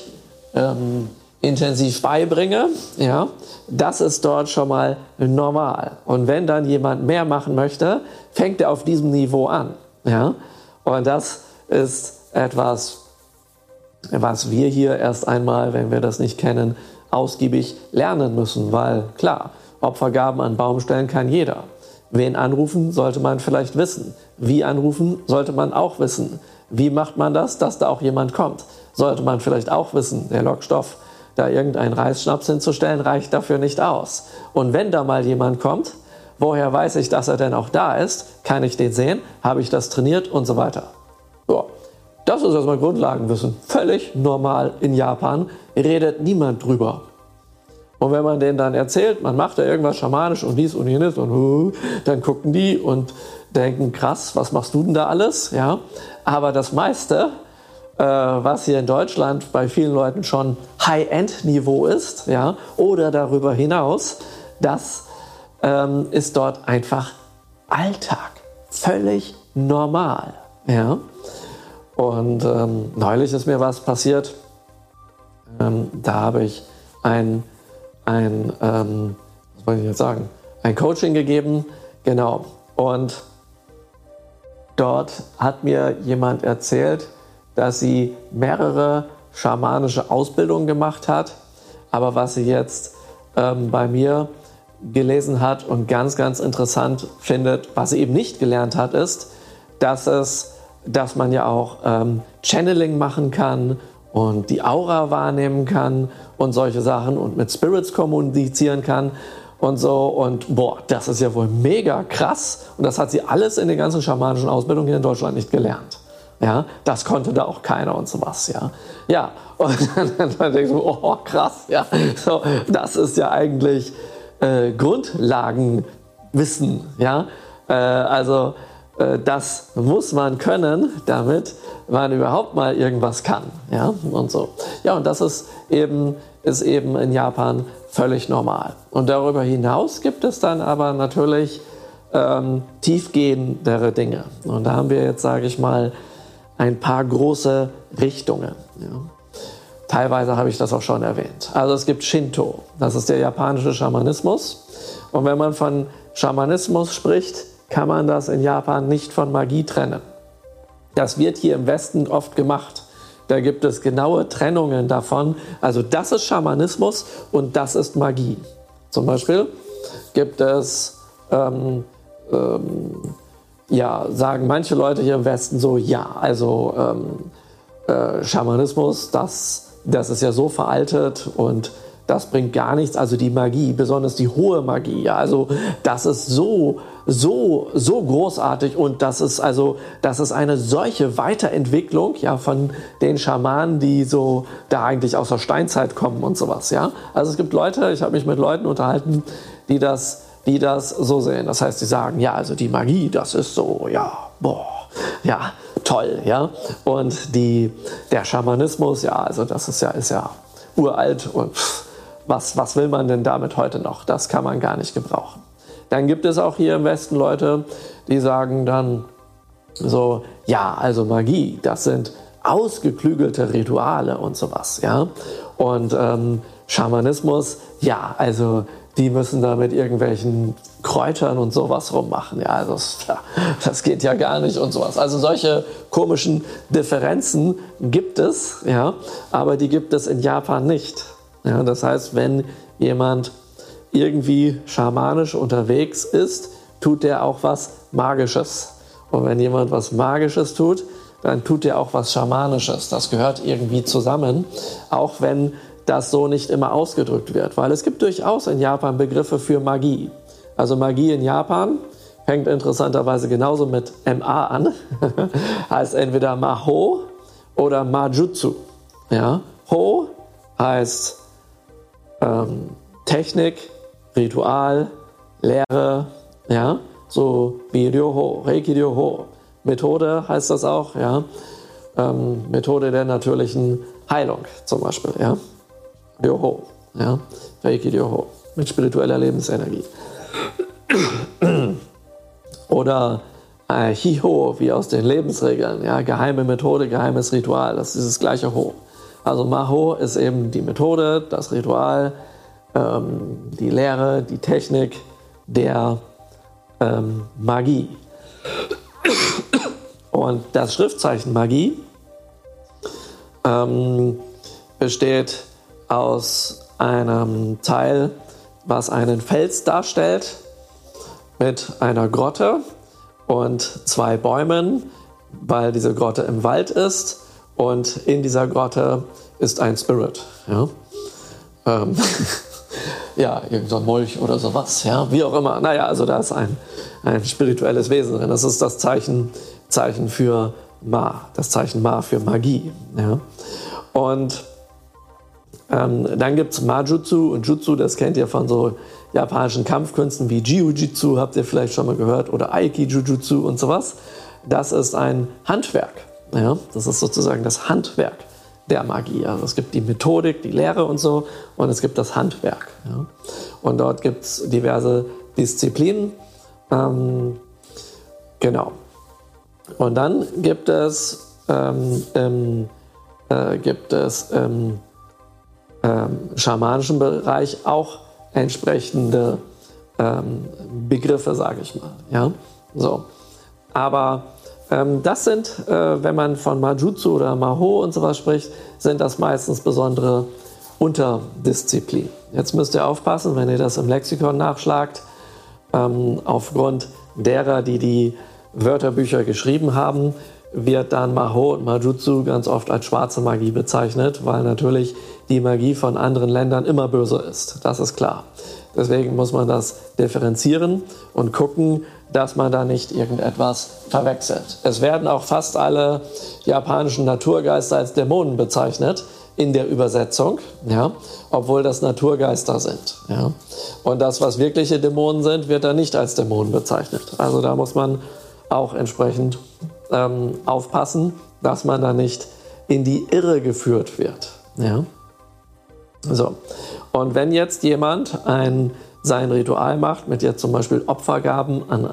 intensiv beibringe, ja, das ist dort schon mal normal. Und wenn dann jemand mehr machen möchte, fängt er auf diesem Niveau an. Ja? Und das ist etwas, was wir hier erst einmal, wenn wir das nicht kennen, ausgiebig lernen müssen. Weil klar, Opfergaben an Baum stellen kann jeder. Wen anrufen, sollte man vielleicht wissen. Wie anrufen, sollte man auch wissen. Wie macht man das, dass da auch jemand kommt? Sollte man vielleicht auch wissen. Der Lockstoff, da irgendeinen Reisschnaps hinzustellen, reicht dafür nicht aus. Und wenn da mal jemand kommt, woher weiß ich, dass er denn auch da ist? Kann ich den sehen? Habe ich das trainiert? Und so weiter. Ja, das ist erstmal Grundlagenwissen. Völlig normal in Japan. Redet niemand drüber. Und wenn man denen dann erzählt, man macht da irgendwas schamanisch und dies und jenes und dann gucken die und denken, krass, was machst du denn da alles? Ja, aber das meiste, was hier in Deutschland bei vielen Leuten schon High-End-Niveau ist, ja, oder darüber hinaus, das ist dort einfach Alltag, völlig normal. Ja. Und neulich ist mir was passiert, da habe ich was wollte ich jetzt sagen, ein Coaching gegeben, genau, und dort hat mir jemand erzählt, dass sie mehrere schamanische Ausbildungen gemacht hat, aber was sie jetzt bei mir gelesen hat und ganz, ganz interessant findet, was sie eben nicht gelernt hat, ist, dass man ja auch Channeling machen kann und die Aura wahrnehmen kann und solche Sachen und mit Spirits kommunizieren kann und so. Und boah, das ist ja wohl mega krass. Und das hat sie alles in den ganzen schamanischen Ausbildungen hier in Deutschland nicht gelernt. Ja, das konnte da auch keiner und sowas, ja. Ja, und dann denke ich so, oh krass, ja. So, das ist ja eigentlich Grundlagenwissen, ja. Also das muss man können, damit man überhaupt mal irgendwas kann, ja, und so. Ja, und das ist eben in Japan völlig normal. Und darüber hinaus gibt es dann aber natürlich tiefgehendere Dinge. Und da haben wir jetzt, sage ich mal, ein paar große Richtungen. Ja. Teilweise habe ich das auch schon erwähnt. Also es gibt Shinto, das ist der japanische Schamanismus. Und wenn man von Schamanismus spricht, kann man das in Japan nicht von Magie trennen. Das wird hier im Westen oft gemacht. Da gibt es genaue Trennungen davon. Also das ist Schamanismus und das ist Magie. Zum Beispiel gibt es, sagen manche Leute hier im Westen so, ja, also Schamanismus, das ist ja so veraltet und das bringt gar nichts. Also die Magie, besonders die hohe Magie, ja, also das ist so großartig und das ist eine solche Weiterentwicklung, ja, von den Schamanen, die so da eigentlich aus der Steinzeit kommen und sowas, ja. Also es gibt Leute, ich habe mich mit Leuten unterhalten, die das so sehen. Das heißt, die sagen, ja, also die Magie, das ist so, ja, boah, ja, toll, ja. Und der Schamanismus, ja, also das ist ja uralt und was will man denn damit heute noch? Das kann man gar nicht gebrauchen. Dann gibt es auch hier im Westen Leute, die sagen dann so, ja, also Magie, das sind ausgeklügelte Rituale und sowas, ja. Und Schamanismus, ja, also die müssen da mit irgendwelchen Kräutern und sowas rummachen. Ja, also das geht ja gar nicht und sowas. Also solche komischen Differenzen gibt es, ja, aber die gibt es in Japan nicht. Ja, das heißt, wenn jemand irgendwie schamanisch unterwegs ist, tut der auch was Magisches. Und wenn jemand was Magisches tut, dann tut ihr auch was Schamanisches. Das gehört irgendwie zusammen, auch wenn das so nicht immer ausgedrückt wird. Weil es gibt durchaus in Japan Begriffe für Magie. Also Magie in Japan fängt interessanterweise genauso mit MA an. Heißt entweder Maho oder Majutsu. Ja? Ho heißt Technik, Ritual, Lehre, ja? So wie Ryoho, Reiki Ryoho. Methode heißt das auch, ja? Methode der natürlichen Heilung zum Beispiel, ja? Ryoho, ja? Reiki Ryoho mit spiritueller Lebensenergie. Oder Hiho, wie aus den Lebensregeln, ja? Geheime Methode, geheimes Ritual, das ist dieses gleiche Ho. Also Maho ist eben die Methode, das Ritual, die Lehre, die Technik der Magie. Und das Schriftzeichen Magie besteht aus einem Teil, was einen Fels darstellt, mit einer Grotte und 2 Bäumen, weil diese Grotte im Wald ist. Und in dieser Grotte ist ein Spirit. Ja, ja, irgend so ein Molch oder sowas. Ja, wie auch immer. Naja, also da ist ein spirituelles Wesen drin. Das ist das Zeichen für Ma, das Zeichen Ma für Magie. Ja. Und dann gibt es Majutsu und Jutsu, das kennt ihr von so japanischen Kampfkünsten wie Jiu-Jitsu, habt ihr vielleicht schon mal gehört, oder Aiki-Jujutsu und sowas. Das ist ein Handwerk. Ja. Das ist sozusagen das Handwerk der Magie. Also es gibt die Methodik, die Lehre und so, und es gibt das Handwerk. Ja. Und dort gibt es diverse Disziplinen. Genau. Und dann gibt es im schamanischen Bereich auch entsprechende Begriffe, sage ich mal. Ja? So. Aber das sind, wenn man von Majutsu oder Maho und sowas spricht, sind das meistens besondere Unterdisziplinen. Jetzt müsst ihr aufpassen, wenn ihr das im Lexikon nachschlagt, aufgrund derer, die Wörterbücher geschrieben haben, wird dann Maho und Majutsu ganz oft als schwarze Magie bezeichnet, weil natürlich die Magie von anderen Ländern immer böse ist. Das ist klar. Deswegen muss man das differenzieren und gucken, dass man da nicht irgendetwas verwechselt. Es werden auch fast alle japanischen Naturgeister als Dämonen bezeichnet in der Übersetzung, ja, obwohl das Naturgeister sind. Ja. Und das, was wirkliche Dämonen sind, wird dann nicht als Dämonen bezeichnet. Also da muss man auch entsprechend aufpassen, dass man da nicht in die Irre geführt wird. Ja. So. Und wenn jetzt jemand sein Ritual macht, mit jetzt zum Beispiel Opfergaben an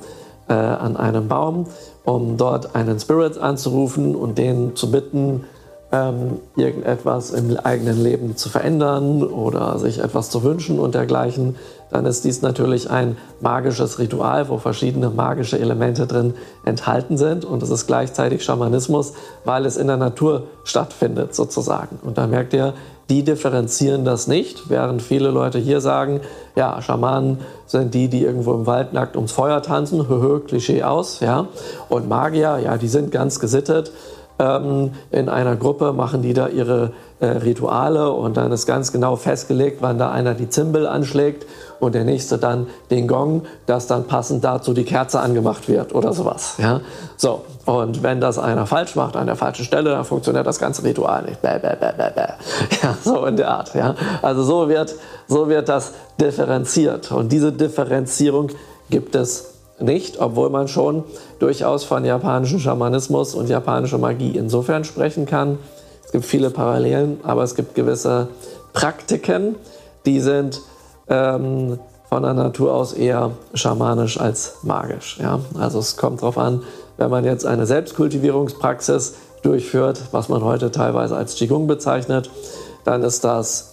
einem Baum, um dort einen Spirit anzurufen und den zu bitten, irgendetwas im eigenen Leben zu verändern oder sich etwas zu wünschen und dergleichen, dann ist dies natürlich ein magisches Ritual, wo verschiedene magische Elemente drin enthalten sind, und es ist gleichzeitig Schamanismus, weil es in der Natur stattfindet sozusagen. Und da merkt ihr, die differenzieren das nicht, während viele Leute hier sagen, ja, Schamanen sind die irgendwo im Wald nackt ums Feuer tanzen, Klischee aus, ja, und Magier, ja, die sind ganz gesittet. In einer Gruppe machen die da ihre Rituale, und dann ist ganz genau festgelegt, wann da einer die Zimbel anschlägt und der nächste dann den Gong, dass dann passend dazu die Kerze angemacht wird oder sowas. Ja? So, und wenn das einer falsch macht, an der falschen Stelle, dann funktioniert das ganze Ritual nicht. Bäh, bäh, bäh, bäh, bäh. Ja, so in der Art. Ja? Also so wird das differenziert, und diese Differenzierung gibt es nicht, obwohl man schon durchaus von japanischem Schamanismus und japanischer Magie insofern sprechen kann. Es gibt viele Parallelen, aber es gibt gewisse Praktiken, die sind von der Natur aus eher schamanisch als magisch. Ja? Also es kommt darauf an, wenn man jetzt eine Selbstkultivierungspraxis durchführt, was man heute teilweise als Qigong bezeichnet, dann ist das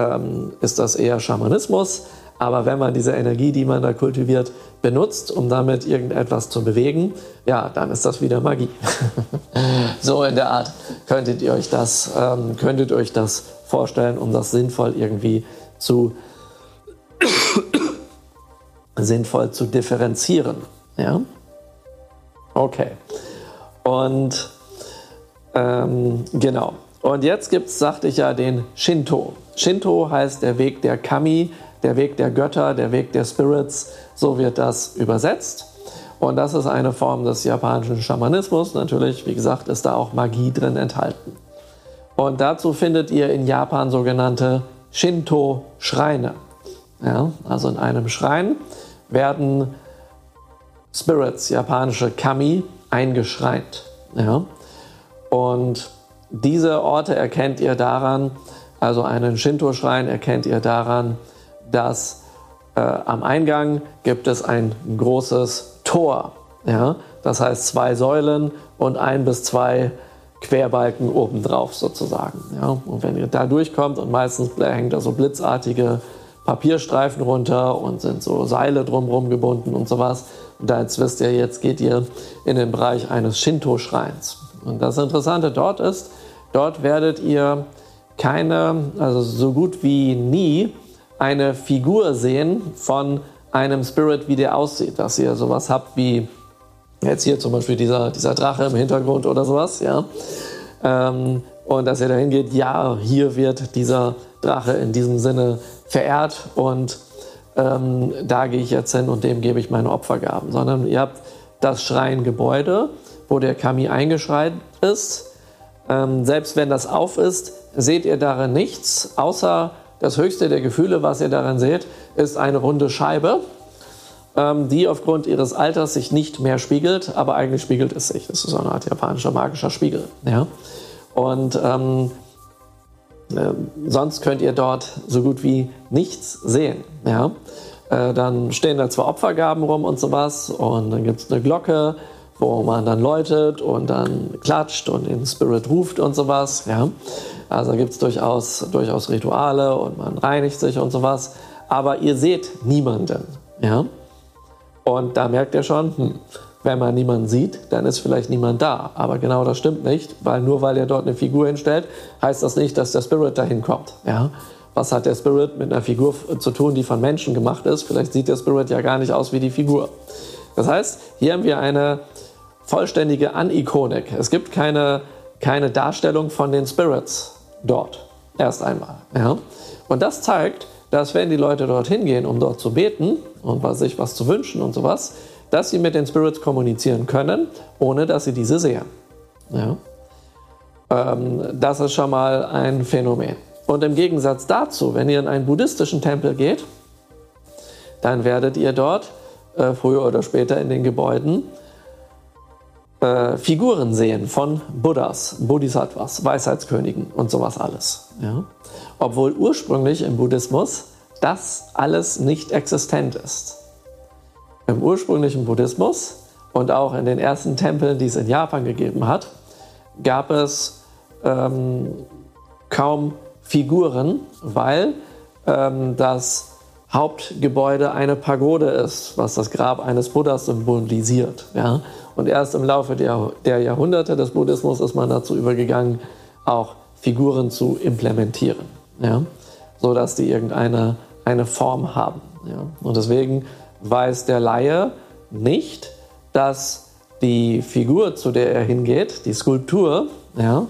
eher Schamanismus. Aber wenn man diese Energie, die man da kultiviert, benutzt, um damit irgendetwas zu bewegen, ja, dann ist das wieder Magie. So in der Art könntet ihr euch das vorstellen, um das sinnvoll irgendwie zu differenzieren. Ja? Okay. Und Genau. Und jetzt sagte ich ja, den Shinto. Shinto heißt der Weg der Kami, der Weg der Götter, der Weg der Spirits, so wird das übersetzt. Und das ist eine Form des japanischen Schamanismus. Natürlich, wie gesagt, ist da auch Magie drin enthalten. Und dazu findet ihr in Japan sogenannte Shinto-Schreine. Ja, also in einem Schrein werden Spirits, japanische Kami, eingeschreint. Ja. Und diese Orte erkennt ihr daran, also einen Shinto-Schrein erkennt ihr daran, dass am Eingang gibt es ein großes Tor. Ja? Das heißt 2 Säulen und 1 bis 2 Querbalken obendrauf sozusagen. Ja? Und wenn ihr da durchkommt und meistens hängt da so blitzartige Papierstreifen runter und sind so Seile drumherum gebunden und sowas. Und da jetzt wisst ihr, jetzt geht ihr in den Bereich eines Shinto-Schreins. Und das Interessante dort ist, dort werdet ihr also so gut wie nie eine Figur sehen von einem Spirit, wie der aussieht. Dass ihr sowas habt wie jetzt hier zum Beispiel dieser Drache im Hintergrund oder sowas. Ja? Und dass ihr dahin geht, ja, hier wird dieser Drache in diesem Sinne verehrt und da gehe ich jetzt hin und dem gebe ich meine Opfergaben. Sondern ihr habt das Schreingebäude, wo der Kami eingeschreit ist. Selbst wenn das auf ist, seht ihr darin nichts, außer das höchste der Gefühle, was ihr darin seht, ist eine runde Scheibe, die aufgrund ihres Alters sich nicht mehr spiegelt, aber eigentlich spiegelt es sich. Das ist so eine Art japanischer magischer Spiegel. Ja? Und sonst könnt ihr dort so gut wie nichts sehen. Ja? Dann stehen da 2 Opfergaben rum und sowas und dann gibt es eine Glocke, wo man dann läutet und dann klatscht und den Spirit ruft und sowas. Ja? Also gibt es durchaus Rituale und man reinigt sich und sowas. Aber ihr seht niemanden. Ja? Und da merkt ihr schon, wenn man niemanden sieht, dann ist vielleicht niemand da. Aber genau das stimmt nicht, weil nur weil ihr dort eine Figur hinstellt, heißt das nicht, dass der Spirit dahin kommt. Ja? Was hat der Spirit mit einer Figur zu tun, die von Menschen gemacht ist? Vielleicht sieht der Spirit ja gar nicht aus wie die Figur. Das heißt, hier haben wir eine vollständige Anikonik. Es gibt keine Darstellung von den Spirits dort. Erst einmal. Ja? Und das zeigt, dass wenn die Leute dorthin gehen, um dort zu beten und sich was zu wünschen und sowas, dass sie mit den Spirits kommunizieren können, ohne dass sie diese sehen. Ja? Das ist schon mal ein Phänomen. Und im Gegensatz dazu, wenn ihr in einen buddhistischen Tempel geht, dann werdet ihr dort früher oder später in den Gebäuden Figuren sehen von Buddhas, Bodhisattvas, Weisheitskönigen und sowas alles. Ja? Obwohl ursprünglich im Buddhismus das alles nicht existent ist. Im ursprünglichen Buddhismus und auch in den ersten Tempeln, die es in Japan gegeben hat, gab es kaum Figuren, weil das Hauptgebäude eine Pagode ist, was das Grab eines Buddhas symbolisiert. Ja? Und erst im Laufe der Jahrhunderte des Buddhismus ist man dazu übergegangen, auch Figuren zu implementieren, ja? Sodass die eine Form haben. Ja? Und deswegen weiß der Laie nicht, dass die Figur, zu der er hingeht, die Skulptur, ja,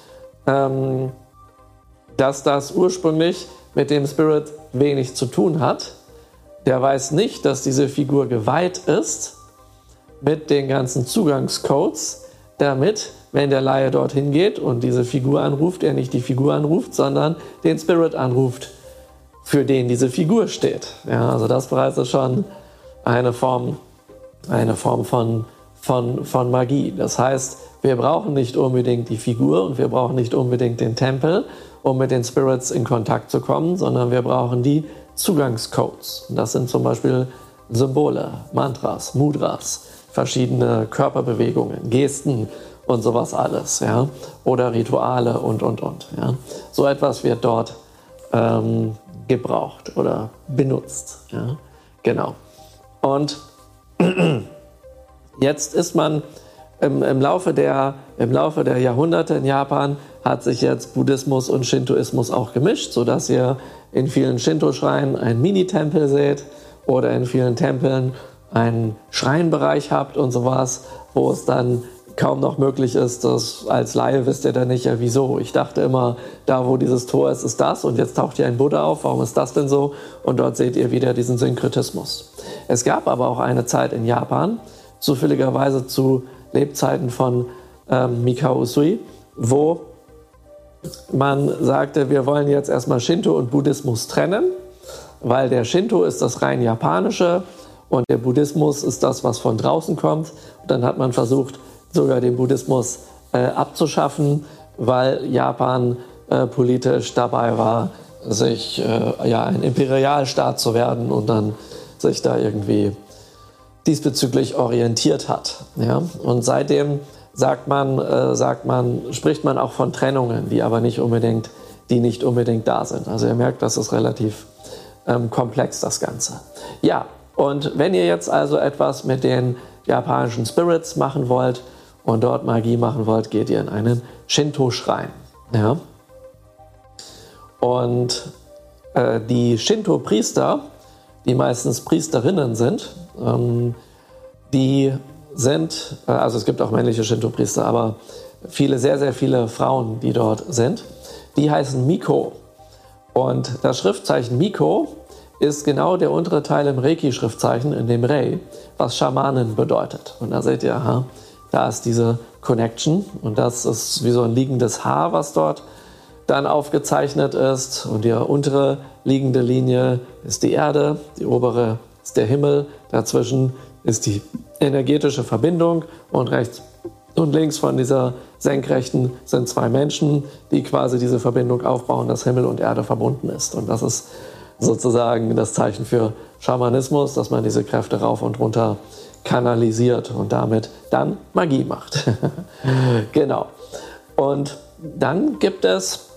dass das ursprünglich mit dem Spirit wenig zu tun hat. Der weiß nicht, dass diese Figur geweiht ist mit den ganzen Zugangscodes, damit, wenn der Laie dorthin geht und diese Figur anruft, er nicht die Figur anruft, sondern den Spirit anruft, für den diese Figur steht. Ja, also das bereits ist schon eine Form von Magie. Das heißt, wir brauchen nicht unbedingt die Figur und wir brauchen nicht unbedingt den Tempel, um mit den Spirits in Kontakt zu kommen, sondern wir brauchen die Zugangscodes. Das sind zum Beispiel Symbole, Mantras, Mudras, verschiedene Körperbewegungen, Gesten und sowas alles. Ja? Oder Rituale und. Ja? So etwas wird dort gebraucht oder benutzt. Ja? Genau. Und jetzt ist man im Laufe der Jahrhunderte in Japan hat sich jetzt Buddhismus und Shintoismus auch gemischt, sodass ihr in vielen Shinto-Schreinen einen Mini-Tempel seht oder in vielen Tempeln einen Schreinbereich habt und sowas, wo es dann kaum noch möglich ist. Das als Laie wisst ihr dann nicht, ja wieso. Ich dachte immer, da wo dieses Tor ist, ist das und jetzt taucht hier ein Buddha auf. Warum ist das denn so? Und dort seht ihr wieder diesen Synkretismus. Es gab aber auch eine Zeit in Japan, zufälligerweise zu Lebzeiten von Mikao Usui, wo man sagte, wir wollen jetzt erstmal Shinto und Buddhismus trennen, weil der Shinto ist das rein japanische und der Buddhismus ist das, was von draußen kommt. Und dann hat man versucht, sogar den Buddhismus abzuschaffen, weil Japan politisch dabei war, sich ein Imperialstaat zu werden und dann sich da irgendwie diesbezüglich orientiert hat. Ja? Und seitdem spricht man auch von Trennungen, die nicht unbedingt da sind. Also ihr merkt, das ist relativ komplex, das Ganze. Ja, und wenn ihr jetzt also etwas mit den japanischen Spirits machen wollt und dort Magie machen wollt, geht ihr in einen Shinto-Schrein. Ja? Und die Shinto-Priester, die meistens Priesterinnen sind, also es gibt auch männliche Shinto-Priester, aber sehr, sehr viele Frauen, die dort sind, die heißen Miko. Und das Schriftzeichen Miko ist genau der untere Teil im Reiki-Schriftzeichen, in dem Rei, was Schamanen bedeutet. Und da seht ihr, aha, da ist diese Connection und das ist wie so ein liegendes Haar, was dort dann aufgezeichnet ist. Und die untere liegende Linie ist die Erde, die obere ist der Himmel, dazwischen ist die energetische Verbindung und rechts und links von dieser Senkrechten sind zwei Menschen, die quasi diese Verbindung aufbauen, dass Himmel und Erde verbunden ist. Und das ist sozusagen das Zeichen für Schamanismus, dass man diese Kräfte rauf und runter kanalisiert und damit dann Magie macht. Genau. Und dann gibt es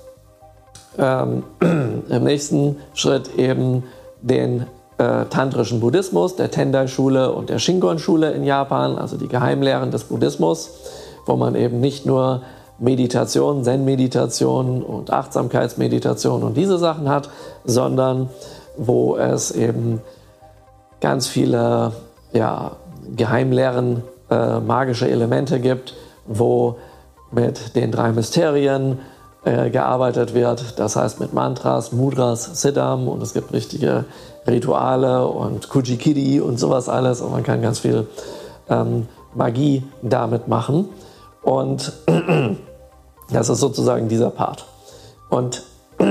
im nächsten Schritt eben den tantrischen Buddhismus, der Tendai-Schule und der Shingon-Schule in Japan, also die Geheimlehren des Buddhismus, wo man eben nicht nur Meditation, Zen-Meditation und Achtsamkeitsmeditation und diese Sachen hat, sondern wo es eben ganz viele Geheimlehren, magische Elemente gibt, wo mit den 3 Mysterien gearbeitet wird, das heißt mit Mantras, Mudras, Siddham und es gibt richtige Rituale und Kujikiri und sowas alles und man kann ganz viel Magie damit machen und das ist sozusagen dieser Part. Und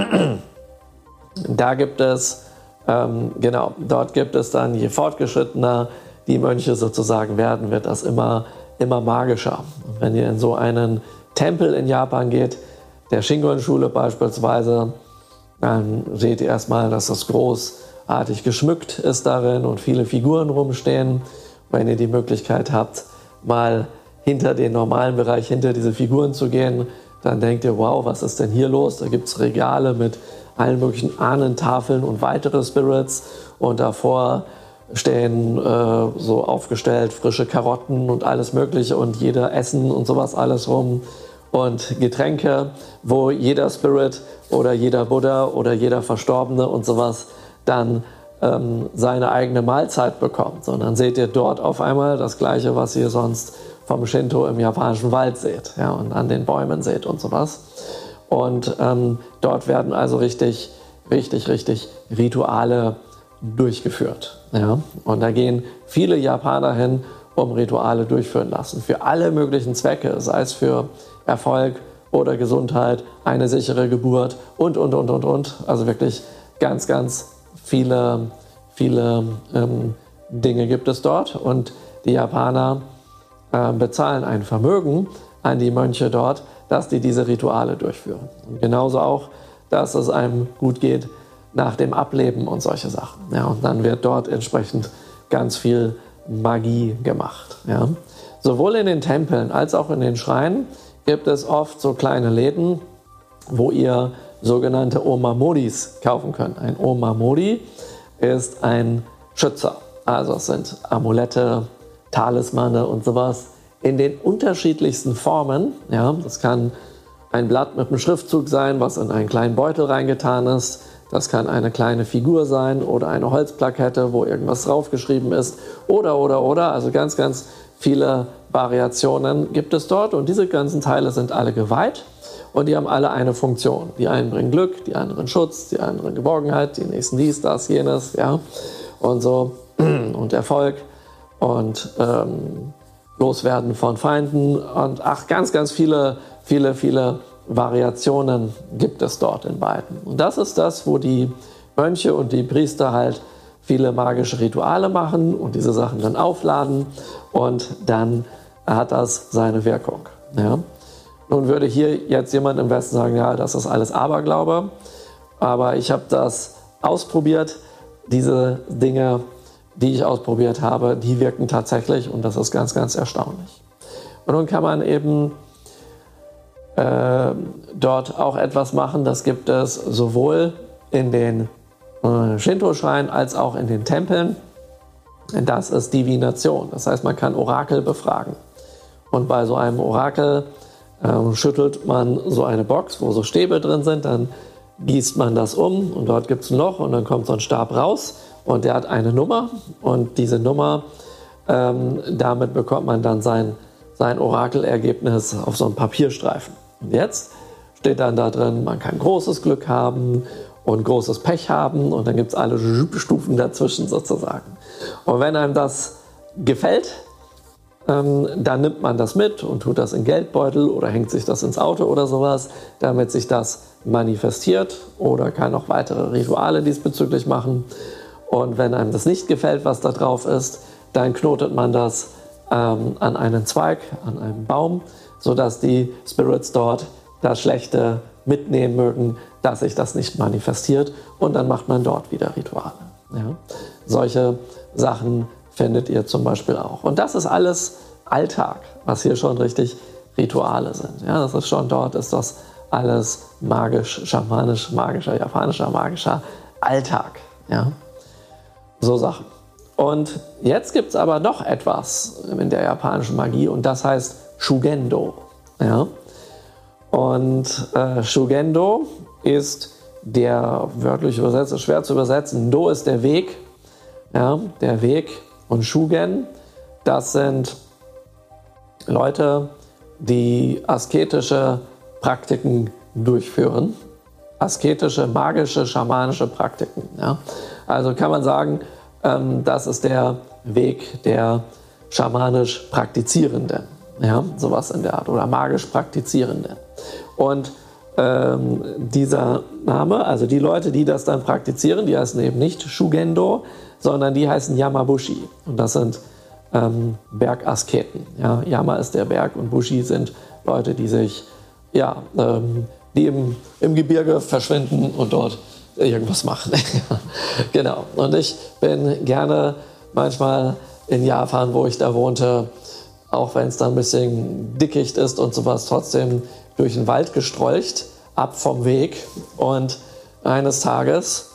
da gibt es, dort gibt es dann, je fortgeschrittener die Mönche sozusagen werden, wird das immer magischer. Und wenn ihr in so einen Tempel in Japan geht, der Shingon-Schule beispielsweise, dann seht ihr erstmal, dass das großartig geschmückt ist darin und viele Figuren rumstehen. Wenn ihr die Möglichkeit habt, mal hinter den normalen Bereich, hinter diese Figuren zu gehen, dann denkt ihr, wow, was ist denn hier los? Da gibt es Regale mit allen möglichen Ahnentafeln und weitere Spirits und davor stehen so aufgestellt frische Karotten und alles Mögliche und jeder Essen und sowas alles rum und Getränke, wo jeder Spirit oder jeder Buddha oder jeder Verstorbene und sowas dann seine eigene Mahlzeit bekommt. Und dann seht ihr dort auf einmal das Gleiche, was ihr sonst vom Shinto im japanischen Wald seht, ja, und an den Bäumen seht und sowas. Und dort werden also richtig Rituale durchgeführt. Ja? Und da gehen viele Japaner hin, um Rituale durchführen lassen. Für alle möglichen Zwecke, sei es für Erfolg oder Gesundheit, eine sichere Geburt und. Also wirklich ganz viele Dinge gibt es dort. Und die Japaner bezahlen ein Vermögen an die Mönche dort, dass die diese Rituale durchführen. Und genauso auch, dass es einem gut geht nach dem Ableben und solche Sachen. Ja, und dann wird dort entsprechend ganz viel Magie gemacht. Ja. Sowohl in den Tempeln als auch in den Schreinen gibt es oft so kleine Läden, wo ihr sogenannte Omamodis kaufen könnt. Ein Omamodi ist ein Schützer. Also es sind Amulette, Talismane und sowas in den unterschiedlichsten Formen. Ja, das kann ein Blatt mit einem Schriftzug sein, was in einen kleinen Beutel reingetan ist. Das kann eine kleine Figur sein oder eine Holzplakette, wo irgendwas draufgeschrieben ist oder. Also ganz, ganz viele Variationen gibt es dort und diese ganzen Teile sind alle geweiht und die haben alle eine Funktion. Die einen bringen Glück, die anderen Schutz, die anderen Geborgenheit, die nächsten dies, das, jenes, ja, und so und Erfolg und Loswerden von Feinden und ganz, ganz viele Variationen gibt es dort in beiden. Und das ist das, wo die Mönche und die Priester halt viele magische Rituale machen und diese Sachen dann aufladen und dann hat das seine Wirkung. Ja? Nun würde hier jetzt jemand im Westen sagen, ja, das ist alles Aberglaube, aber ich habe das ausprobiert, diese Dinge, die ich ausprobiert habe, die wirken tatsächlich und das ist ganz, ganz erstaunlich. Und nun kann man eben dort auch etwas machen, das gibt es sowohl in den Shinto-Schreinen als auch in den Tempeln. Das ist Divination, das heißt, man kann Orakel befragen. Und bei so einem Orakel schüttelt man so eine Box, wo so Stäbe drin sind, dann gießt man das um und dort gibt es ein Loch und dann kommt so ein Stab raus und der hat eine Nummer und diese Nummer, damit bekommt man dann sein Orakelergebnis auf so einem Papierstreifen. Und jetzt steht dann da drin, man kann großes Glück haben und großes Pech haben und dann gibt es alle Stufen dazwischen sozusagen. Und wenn einem das gefällt, dann nimmt man das mit und tut das in Geldbeutel oder hängt sich das ins Auto oder sowas, damit sich das manifestiert oder kann auch weitere Rituale diesbezüglich machen. Und wenn einem das nicht gefällt, was da drauf ist, dann knotet man das an einen Zweig, an einem Baum, sodass die Spirits dort das Schlechte mitnehmen mögen, dass sich das nicht manifestiert und dann macht man dort wieder Rituale. Ja? Solche Sachen findet ihr zum Beispiel auch. Und das ist alles Alltag, was hier schon richtig Rituale sind. Ja? Das ist schon dort, ist das alles magisch, schamanisch, magischer, magischer Alltag. Ja? So Sachen. Und jetzt gibt es aber noch etwas in der japanischen Magie und das heißt Shugendo. Ja? Und Shugendo ist der, wörtlich übersetzt, ist schwer zu übersetzen, Do ist der Weg, ja, der Weg und Shugen, das sind Leute, die asketische Praktiken durchführen, asketische, magische, schamanische Praktiken. Ja? Also kann man sagen, das ist der Weg der schamanisch Praktizierenden. Ja, sowas in der Art oder magisch Praktizierende. Und dieser Name, also die Leute, die das dann praktizieren, die heißen eben nicht Shugendo, sondern die heißen Yamabushi. Und das sind Bergasketen. Ja, Yama ist der Berg und Bushi sind Leute, die sich, ja, die im Gebirge verschwinden und dort irgendwas machen. Genau. Und ich bin gerne manchmal in Japan, wo ich da wohnte, auch wenn es da ein bisschen dickicht ist und sowas, trotzdem durch den Wald gestrolcht, ab vom Weg. Und eines Tages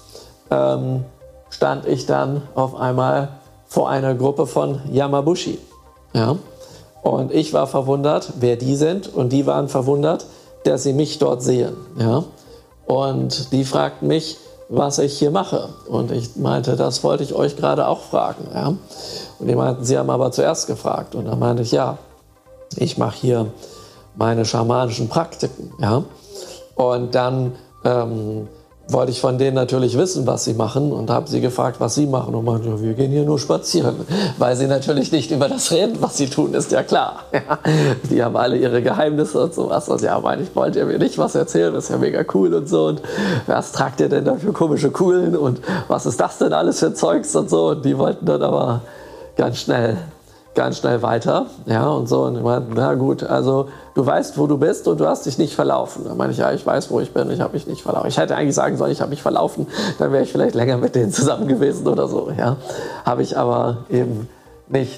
stand ich dann auf einmal vor einer Gruppe von Yamabushi. Ja? Und ich war verwundert, wer die sind, und die waren verwundert, dass sie mich dort sehen. Ja? Und die fragten mich, was ich hier mache. Und ich meinte, das wollte ich euch gerade auch fragen. Ja? Und die meinten, sie haben aber zuerst gefragt. Und dann meinte ich, ja, ich mache hier meine schamanischen Praktiken. Ja? Und dann wollte ich von denen natürlich wissen, was sie machen, und habe sie gefragt, was sie machen. Und meinte, ja, wir gehen hier nur spazieren. Weil sie natürlich nicht über das reden, was sie tun, ist ja klar. Ja? Die haben alle ihre Geheimnisse und sowas. Und ja, meine ich, wollt ihr mir nicht was erzählen? Das ist ja mega cool und so. Und was tragt ihr denn da für komische Kugeln? Und was ist das denn alles für Zeugs und so? Und die wollten dann aber ganz schnell weiter, ja, und so. Und ich meinte, na gut, also du weißt, wo du bist und du hast dich nicht verlaufen. Dann meinte ich, ja, ich weiß, wo ich bin, ich habe mich nicht verlaufen. Ich hätte eigentlich sagen sollen, ich habe mich verlaufen, dann wäre ich vielleicht länger mit denen zusammen gewesen oder so, ja. Habe ich aber eben nicht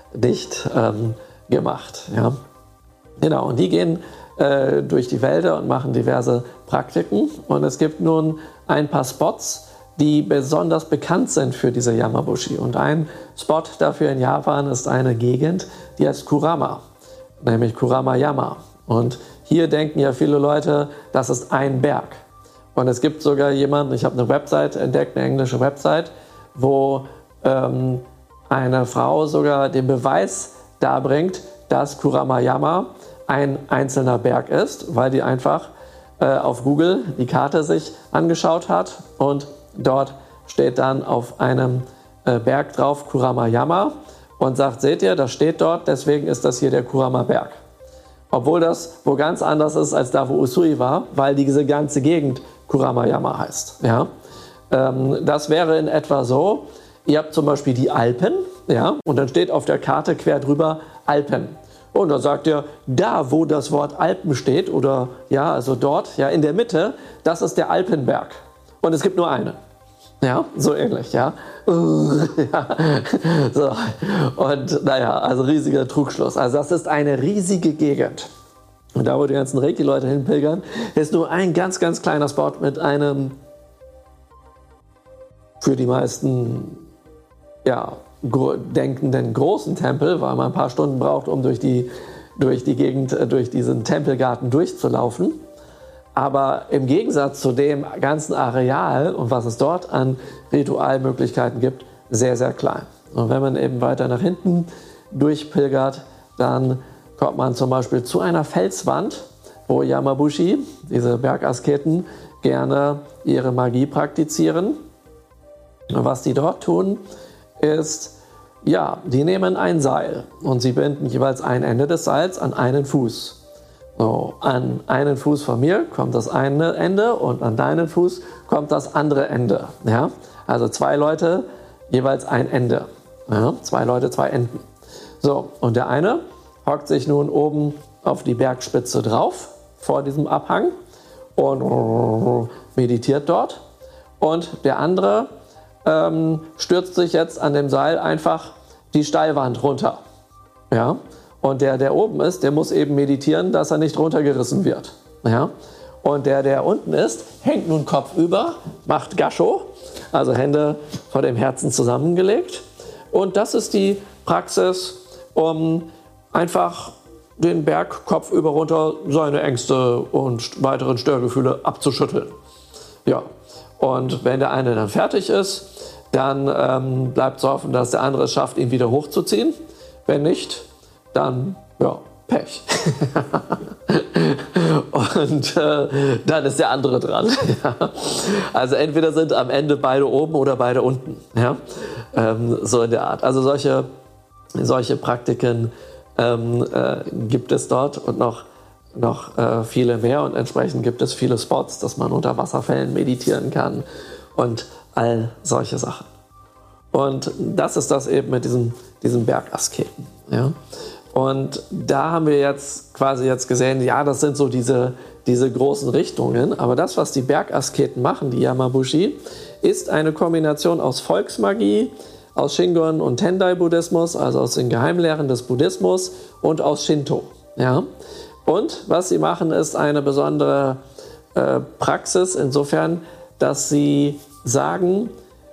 gemacht, ja. Genau, und die gehen durch die Wälder und machen diverse Praktiken. Und es gibt nun ein paar Spots, die besonders bekannt sind für diese Yamabushi. Und ein Spot dafür in Japan ist eine Gegend, die heißt Kurama, nämlich Kurama-Yama. Und hier denken ja viele Leute, das ist ein Berg. Und es gibt sogar jemanden, ich habe eine Website entdeckt, eine englische Website, wo eine Frau sogar den Beweis darbringt, dass Kuramayama ein einzelner Berg ist, weil die einfach auf Google die Karte sich angeschaut hat und dort steht dann auf einem Berg drauf Kuramayama und sagt, seht ihr, das steht dort, deswegen ist das hier der Kurama-Berg. Obwohl das wo ganz anders ist als da, wo Usui war, weil diese ganze Gegend Kuramayama heißt. Ja? Das wäre in etwa so, ihr habt zum Beispiel die Alpen, ja, und dann steht auf der Karte quer drüber Alpen. Und dann sagt ihr, da wo das Wort Alpen steht, oder ja, also dort, ja, in der Mitte, das ist der Alpenberg. Und es gibt nur eine. Ja, so ähnlich, ja. Ja. So. Und naja, also riesiger Trugschluss. Also das ist eine riesige Gegend. Und da, wo die ganzen Reiki-Leute hinpilgern, ist nur ein ganz, ganz kleiner Spot mit einem für die meisten ja, denkenden großen Tempel, weil man ein paar Stunden braucht, um durch die Gegend, durch diesen Tempelgarten durchzulaufen. Aber im Gegensatz zu dem ganzen Areal und was es dort an Ritualmöglichkeiten gibt, sehr, sehr klein. Und wenn man eben weiter nach hinten durchpilgert, dann kommt man zum Beispiel zu einer Felswand, wo Yamabushi, diese Bergasketen, gerne ihre Magie praktizieren. Und was die dort tun, ist, ja, die nehmen ein Seil und sie binden jeweils ein Ende des Seils an einen Fuß. So, an einen Fuß von mir kommt das eine Ende und an deinen Fuß kommt das andere Ende. Ja? Also 2 Leute, jeweils ein Ende. Ja? 2 Leute, 2 Enden. So, und der eine hockt sich nun oben auf die Bergspitze drauf, vor diesem Abhang, und meditiert dort. Und der andere stürzt sich jetzt an dem Seil einfach die Steilwand runter. Ja? Und der oben ist, der muss eben meditieren, dass er nicht runtergerissen wird. Ja? Und der unten ist, hängt nun kopfüber, macht Gasho, also Hände vor dem Herzen zusammengelegt. Und das ist die Praxis, um einfach den Berg kopfüber runter seine Ängste und weiteren Störgefühle abzuschütteln. Ja. Und wenn der eine dann fertig ist, dann bleibt zu hoffen, dass der andere es schafft, ihn wieder hochzuziehen. Wenn nicht, dann, ja, Pech. Und dann ist der andere dran. Also entweder sind am Ende beide oben oder beide unten. Ja? So in der Art. Also solche Praktiken gibt es dort und noch viele mehr. Und entsprechend gibt es viele Spots, dass man unter Wasserfällen meditieren kann und all solche Sachen. Und das ist das eben mit diesen Bergasketen. Ja? Und da haben wir jetzt quasi gesehen, ja, das sind so diese großen Richtungen. Aber das, was die Bergasketen machen, die Yamabushi, ist eine Kombination aus Volksmagie, aus Shingon und Tendai-Buddhismus, also aus den Geheimlehren des Buddhismus und aus Shinto. Ja? Und was sie machen, ist eine besondere Praxis insofern, dass sie sagen,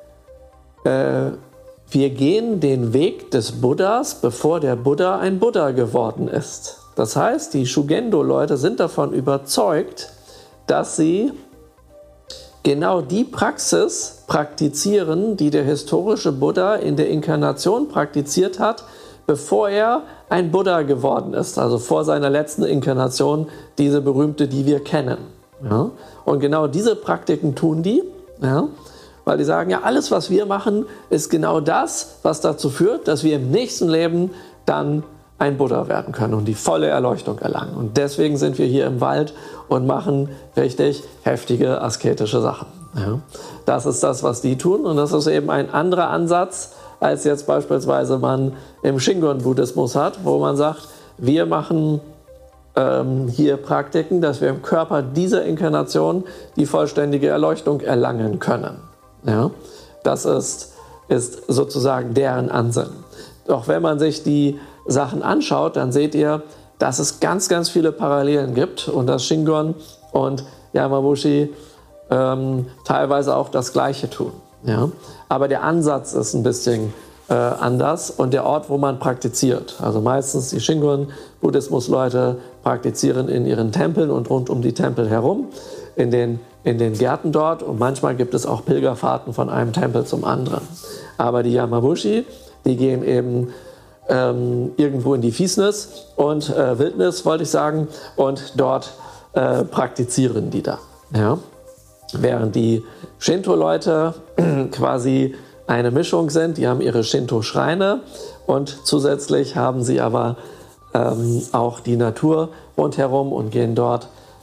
wir gehen den Weg des Buddhas, bevor der Buddha ein Buddha geworden ist. Das heißt, die Shugendo-Leute sind davon überzeugt, dass sie genau die Praxis praktizieren, die der historische Buddha in der Inkarnation praktiziert hat, bevor er ein Buddha geworden ist. Also vor seiner letzten Inkarnation, diese berühmte, die wir kennen. Ja? Und genau diese Praktiken tun die, ja? Weil die sagen, ja, alles, was wir machen, ist genau das, was dazu führt, dass wir im nächsten Leben dann ein Buddha werden können und die volle Erleuchtung erlangen. Und deswegen sind wir hier im Wald und machen richtig heftige asketische Sachen. Ja? Das ist das, was die tun, und das ist eben ein anderer Ansatz, als jetzt beispielsweise man im Shingon-Buddhismus hat, wo man sagt, wir machen hier Praktiken, dass wir im Körper dieser Inkarnation die vollständige Erleuchtung erlangen können. Ja? Das ist sozusagen deren Ansinnen. Doch wenn man sich die Sachen anschaut, dann seht ihr, dass es ganz, ganz viele Parallelen gibt und dass Shingon und Yamabushi teilweise auch das Gleiche tun. Ja? Aber der Ansatz ist ein bisschen anders und der Ort, wo man praktiziert. Also meistens die Shingon-Buddhismus-Leute praktizieren in ihren Tempeln und rund um die Tempel herum, in den in den Gärten dort und manchmal gibt es auch Pilgerfahrten von einem Tempel zum anderen. Aber die Yamabushi, die gehen eben irgendwo in die Fiesnis und Wildnis, wollte ich sagen, und dort praktizieren die da. Ja? Während die Shinto-Leute quasi eine Mischung sind, die haben ihre Shinto-Schreine und zusätzlich haben sie aber auch die Natur rundherum und gehen dort,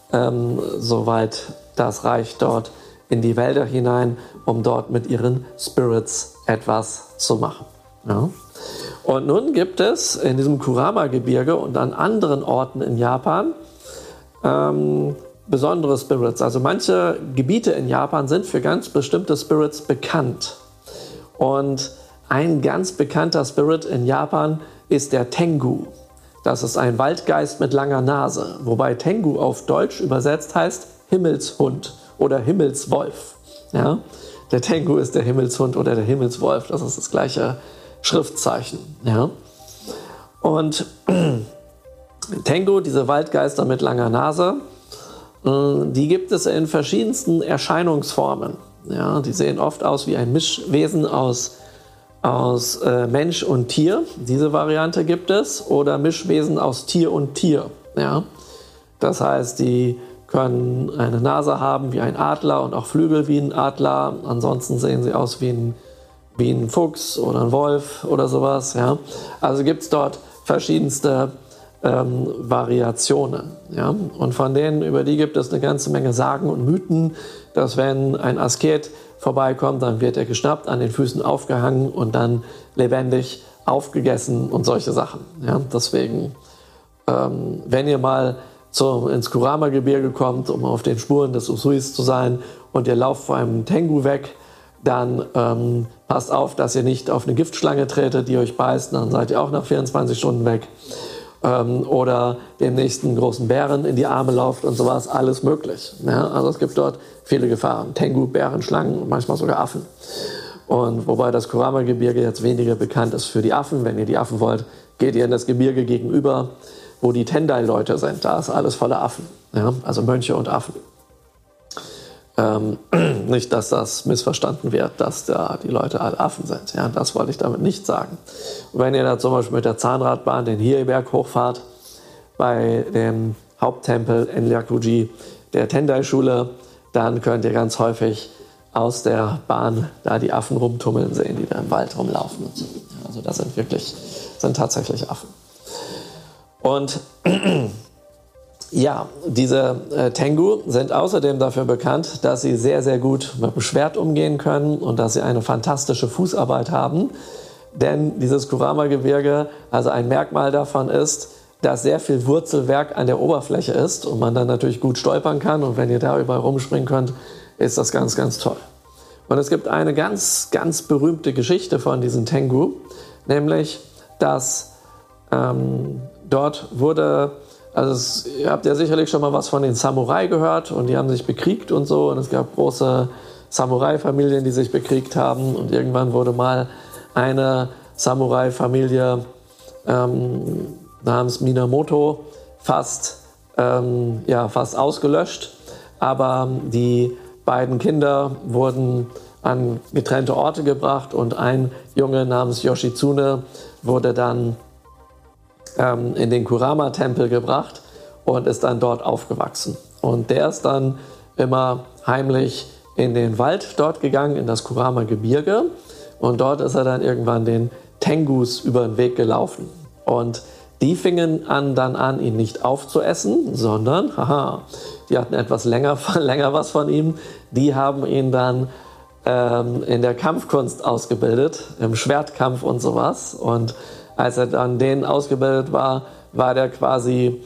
soweit das reicht, dort in die Wälder hinein, um dort mit ihren Spirits etwas zu machen. Ja? Und nun gibt es in diesem Kurama-Gebirge und an anderen Orten in Japan besondere Spirits. Also manche Gebiete in Japan sind für ganz bestimmte Spirits bekannt. Und ein ganz bekannter Spirit in Japan ist der Tengu. Das ist ein Waldgeist mit langer Nase, wobei Tengu auf Deutsch übersetzt heißt Himmelshund oder Himmelswolf. Ja? Der Tengu ist der Himmelshund oder der Himmelswolf, das ist das gleiche Schriftzeichen. Ja? Und Tengu, diese Waldgeister mit langer Nase, die gibt es in verschiedensten Erscheinungsformen. Ja? Die sehen oft aus wie ein Mischwesen aus Mensch und Tier, diese Variante gibt es, oder Mischwesen aus Tier und Tier. Ja? Das heißt, die können eine Nase haben wie ein Adler und auch Flügel wie ein Adler. Ansonsten sehen sie aus wie ein Fuchs oder ein Wolf oder sowas. Ja? Also gibt es dort verschiedenste Variationen. Ja? Und von denen, über die gibt es eine ganze Menge Sagen und Mythen, dass wenn ein Asket vorbeikommt, dann wird er geschnappt, an den Füßen aufgehangen und dann lebendig aufgegessen und solche Sachen. Ja? Deswegen, wenn ihr mal ins Kurama-Gebirge kommt, um auf den Spuren des Usuis zu sein und ihr lauft vor einem Tengu weg, dann passt auf, dass ihr nicht auf eine Giftschlange tretet, die euch beißt, dann seid ihr auch nach 24 Stunden weg. Oder dem nächsten großen Bären in die Arme lauft und sowas, alles möglich. Ja? Also es gibt dort viele Gefahren. Tengu, Bären, Schlangen und manchmal sogar Affen. Und wobei das Kurama-Gebirge jetzt weniger bekannt ist für die Affen. Wenn ihr die Affen wollt, geht ihr in das Gebirge gegenüber, wo die Tendai-Leute sind. Da ist alles voller Affen. Ja? Also Mönche und Affen. Nicht, dass das missverstanden wird, dass da die Leute alle Affen sind. Ja, das wollte ich damit nicht sagen. Und wenn ihr da zum Beispiel mit der Zahnradbahn den Hiei-Berg hochfahrt, bei dem Haupttempel Enryakuji der Tendai-Schule, dann könnt ihr ganz häufig aus der Bahn da die Affen rumtummeln sehen, die da im Wald rumlaufen. Und so. Also das sind tatsächlich Affen. Und ja, diese Tengu sind außerdem dafür bekannt, dass sie sehr, sehr gut mit dem Schwert umgehen können und dass sie eine fantastische Fußarbeit haben. Denn dieses Kurama-Gebirge, also ein Merkmal davon ist, dass sehr viel Wurzelwerk an der Oberfläche ist und man dann natürlich gut stolpern kann. Und wenn ihr da überall rumspringen könnt, ist das ganz, ganz toll. Und es gibt eine ganz, ganz berühmte Geschichte von diesen Tengu, nämlich, dass dort wurde... Also ihr habt ja sicherlich schon mal was von den Samurai gehört und die haben sich bekriegt und so und es gab große Samurai-Familien, die sich bekriegt haben und irgendwann wurde mal eine Samurai-Familie namens Minamoto fast ausgelöscht, aber die beiden Kinder wurden an getrennte Orte gebracht und ein Junge namens Yoshitsune wurde dann in den Kurama-Tempel gebracht und ist dann dort aufgewachsen. Und der ist dann immer heimlich in den Wald dort gegangen, in das Kurama-Gebirge. Und dort ist er dann irgendwann den Tengus über den Weg gelaufen. Und die fingen dann an, ihn nicht aufzuessen, sondern, die hatten etwas länger was von ihm. Die haben ihn dann in der Kampfkunst ausgebildet, im Schwertkampf und sowas. Und als er dann denen ausgebildet war, der quasi,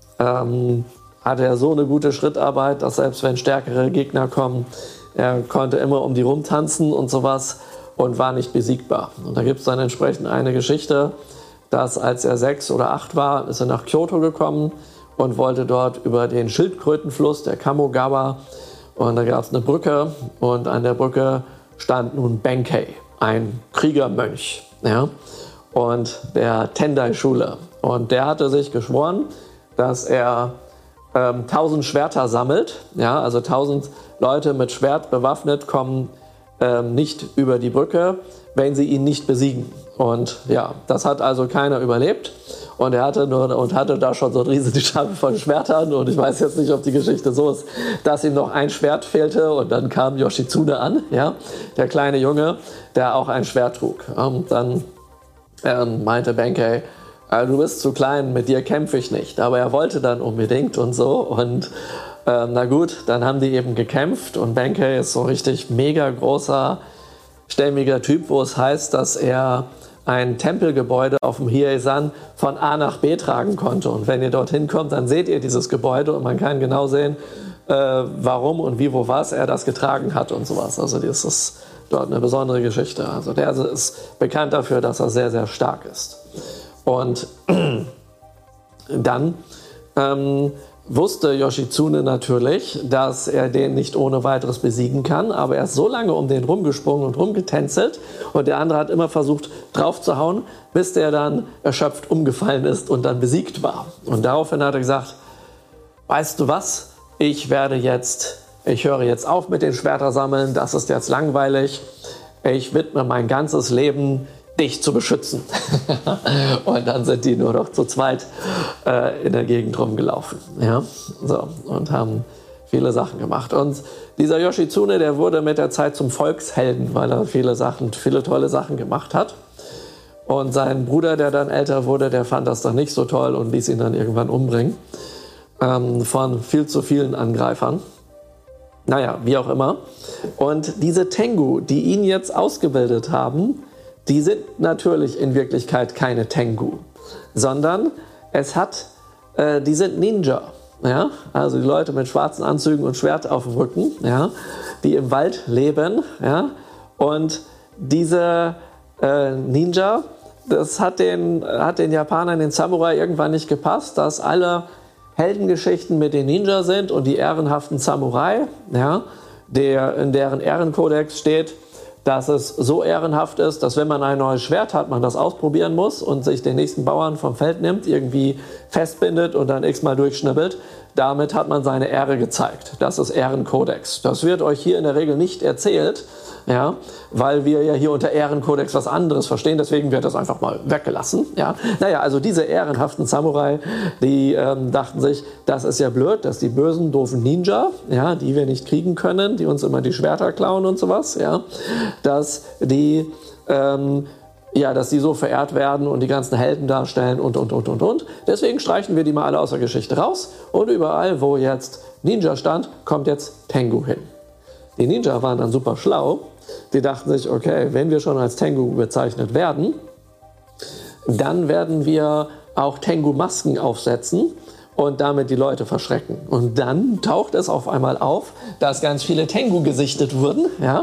hatte er so eine gute Schrittarbeit, dass selbst wenn stärkere Gegner kommen, er konnte immer um die rumtanzen und sowas und war nicht besiegbar. Und da gibt es dann entsprechend eine Geschichte, dass als er 6 oder 8 war, ist er nach Kyoto gekommen und wollte dort über den Schildkrötenfluss, der Kamogawa, und da gab es eine Brücke und an der Brücke stand nun Benkei, ein Kriegermönch. Ja? Und der Tendai-Schule. Und der hatte sich geschworen, dass er 1000 Schwerter sammelt, ja, also 1000 Leute mit Schwert bewaffnet kommen nicht über die Brücke, wenn sie ihn nicht besiegen. Und ja, das hat also keiner überlebt. Und er hatte da schon so eine riesige Schar von Schwertern. Und ich weiß jetzt nicht, ob die Geschichte so ist, dass ihm noch ein Schwert fehlte. Und dann kam Yoshitsune an, ja, der kleine Junge, der auch ein Schwert trug. Und dann meinte Benkei, du bist zu klein, mit dir kämpfe ich nicht. Aber er wollte dann unbedingt und so. Und na gut, dann haben die eben gekämpft. Und Benkei ist so ein richtig mega großer, stämmiger Typ, wo es heißt, dass er ein Tempelgebäude auf dem Hiesan von A nach B tragen konnte. Und wenn ihr dorthin kommt, dann seht ihr dieses Gebäude und man kann genau sehen, warum und wie, wo, was er das getragen hat und sowas. Also das ist dort eine besondere Geschichte. Also der ist bekannt dafür, dass er sehr, sehr stark ist. Und dann wusste Yoshitsune natürlich, dass er den nicht ohne weiteres besiegen kann, aber er ist so lange um den rumgesprungen und rumgetänzelt und der andere hat immer versucht drauf zu hauen, bis der dann erschöpft umgefallen ist und dann besiegt war. Und daraufhin hat er gesagt, weißt du was, ich höre jetzt auf mit den Schwerter sammeln, das ist jetzt langweilig, ich widme mein ganzes Leben dich zu beschützen. Und dann sind die nur noch zu zweit in der Gegend rumgelaufen. Ja? So, und haben viele Sachen gemacht. Und dieser Yoshitsune, der wurde mit der Zeit zum Volkshelden, weil er viele tolle Sachen gemacht hat. Und sein Bruder, der dann älter wurde, der fand das dann nicht so toll und ließ ihn dann irgendwann umbringen. Von viel zu vielen Angreifern. Naja, wie auch immer. Und diese Tengu, die ihn jetzt ausgebildet haben, die sind natürlich in Wirklichkeit keine Tengu, sondern die sind Ninja. Ja? Also die Leute mit schwarzen Anzügen und Schwert auf dem Rücken, ja? Die im Wald leben. Ja? Und diese Ninja, das hat den Japanern, den Samurai irgendwann nicht gepasst, dass alle Heldengeschichten mit den Ninja sind und die ehrenhaften Samurai, ja? In deren Ehrenkodex steht, dass es so ehrenhaft ist, dass wenn man ein neues Schwert hat, man das ausprobieren muss und sich den nächsten Bauern vom Feld nimmt, irgendwie festbindet und dann x-mal durchschnibbelt. Damit hat man seine Ehre gezeigt. Das ist Ehrenkodex. Das wird euch hier in der Regel nicht erzählt, ja, weil wir ja hier unter Ehrenkodex was anderes verstehen. Deswegen wird das einfach mal weggelassen. Ja. Naja, also diese ehrenhaften Samurai, die dachten sich, das ist ja blöd, dass die bösen, doofen Ninja, ja, die wir nicht kriegen können, die uns immer die Schwerter klauen und sowas, ja, dass die so verehrt werden und die ganzen Helden darstellen und. Deswegen streichen wir die mal alle aus der Geschichte raus und überall, wo jetzt Ninja stand, kommt jetzt Tengu hin. Die Ninja waren dann super schlau. Die dachten sich, okay, wenn wir schon als Tengu bezeichnet werden, dann werden wir auch Tengu-Masken aufsetzen und damit die Leute verschrecken. Und dann taucht es auf einmal auf, dass ganz viele Tengu gesichtet wurden,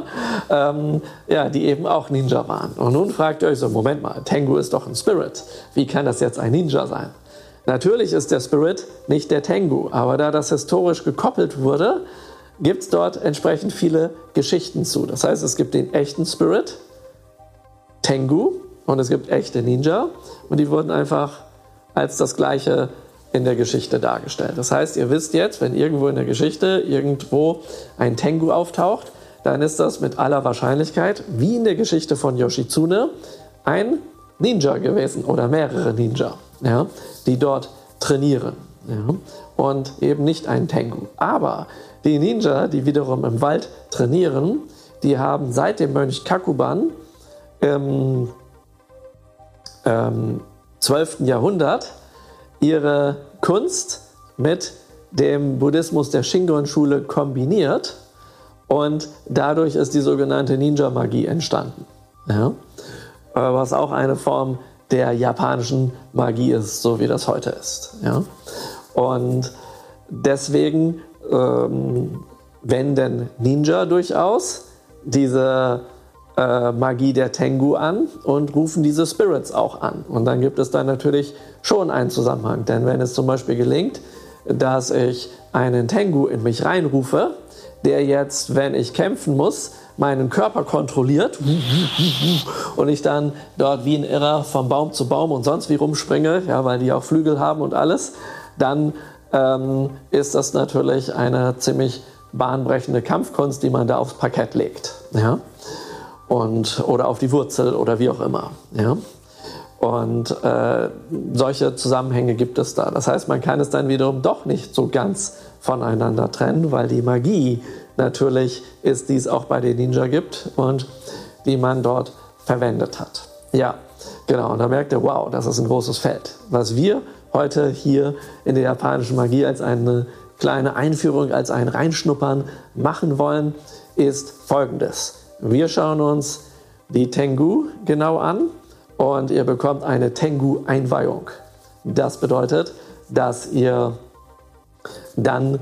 die eben auch Ninja waren. Und nun fragt ihr euch so, Moment mal, Tengu ist doch ein Spirit. Wie kann das jetzt ein Ninja sein? Natürlich ist der Spirit nicht der Tengu, aber da das historisch gekoppelt wurde, gibt es dort entsprechend viele Geschichten zu. Das heißt, es gibt den echten Spirit, Tengu, und es gibt echte Ninja. Und die wurden einfach als das Gleiche in der Geschichte dargestellt. Das heißt, ihr wisst jetzt, wenn irgendwo in der Geschichte irgendwo ein Tengu auftaucht, dann ist das mit aller Wahrscheinlichkeit, wie in der Geschichte von Yoshitsune, ein Ninja gewesen oder mehrere Ninja, ja, die dort trainieren. Ja, und eben nicht ein Tengu. Aber die Ninja, die wiederum im Wald trainieren, die haben seit dem Mönch Kakuban im 12. Jahrhundert ihre Kunst mit dem Buddhismus der Shingon-Schule kombiniert und dadurch ist die sogenannte Ninja-Magie entstanden. Ja? Was auch eine Form der japanischen Magie ist, so wie das heute ist. Ja? Und deswegen wenden Ninja durchaus diese Magie der Tengu an und rufen diese Spirits auch an. Und dann gibt es da natürlich schon einen Zusammenhang. Denn wenn es zum Beispiel gelingt, dass ich einen Tengu in mich reinrufe, der jetzt, wenn ich kämpfen muss, meinen Körper kontrolliert und ich dann dort wie ein Irrer vom Baum zu Baum und sonst wie rumspringe, ja, weil die auch Flügel haben und alles, dann ist das natürlich eine ziemlich bahnbrechende Kampfkunst, die man da aufs Parkett legt. Ja? Oder auf die Wurzel oder wie auch immer. Ja? Und solche Zusammenhänge gibt es da. Das heißt, man kann es dann wiederum doch nicht so ganz voneinander trennen, weil die Magie natürlich ist, die es auch bei den Ninja gibt und die man dort verwendet hat. Ja, genau. Und da merkt ihr, wow, das ist ein großes Feld. Was wir heute hier in der japanischen Magie als eine kleine Einführung, als ein Reinschnuppern machen wollen, ist Folgendes. Wir schauen uns die Tengu genau an und ihr bekommt eine Tengu-Einweihung. Das bedeutet, dass ihr dann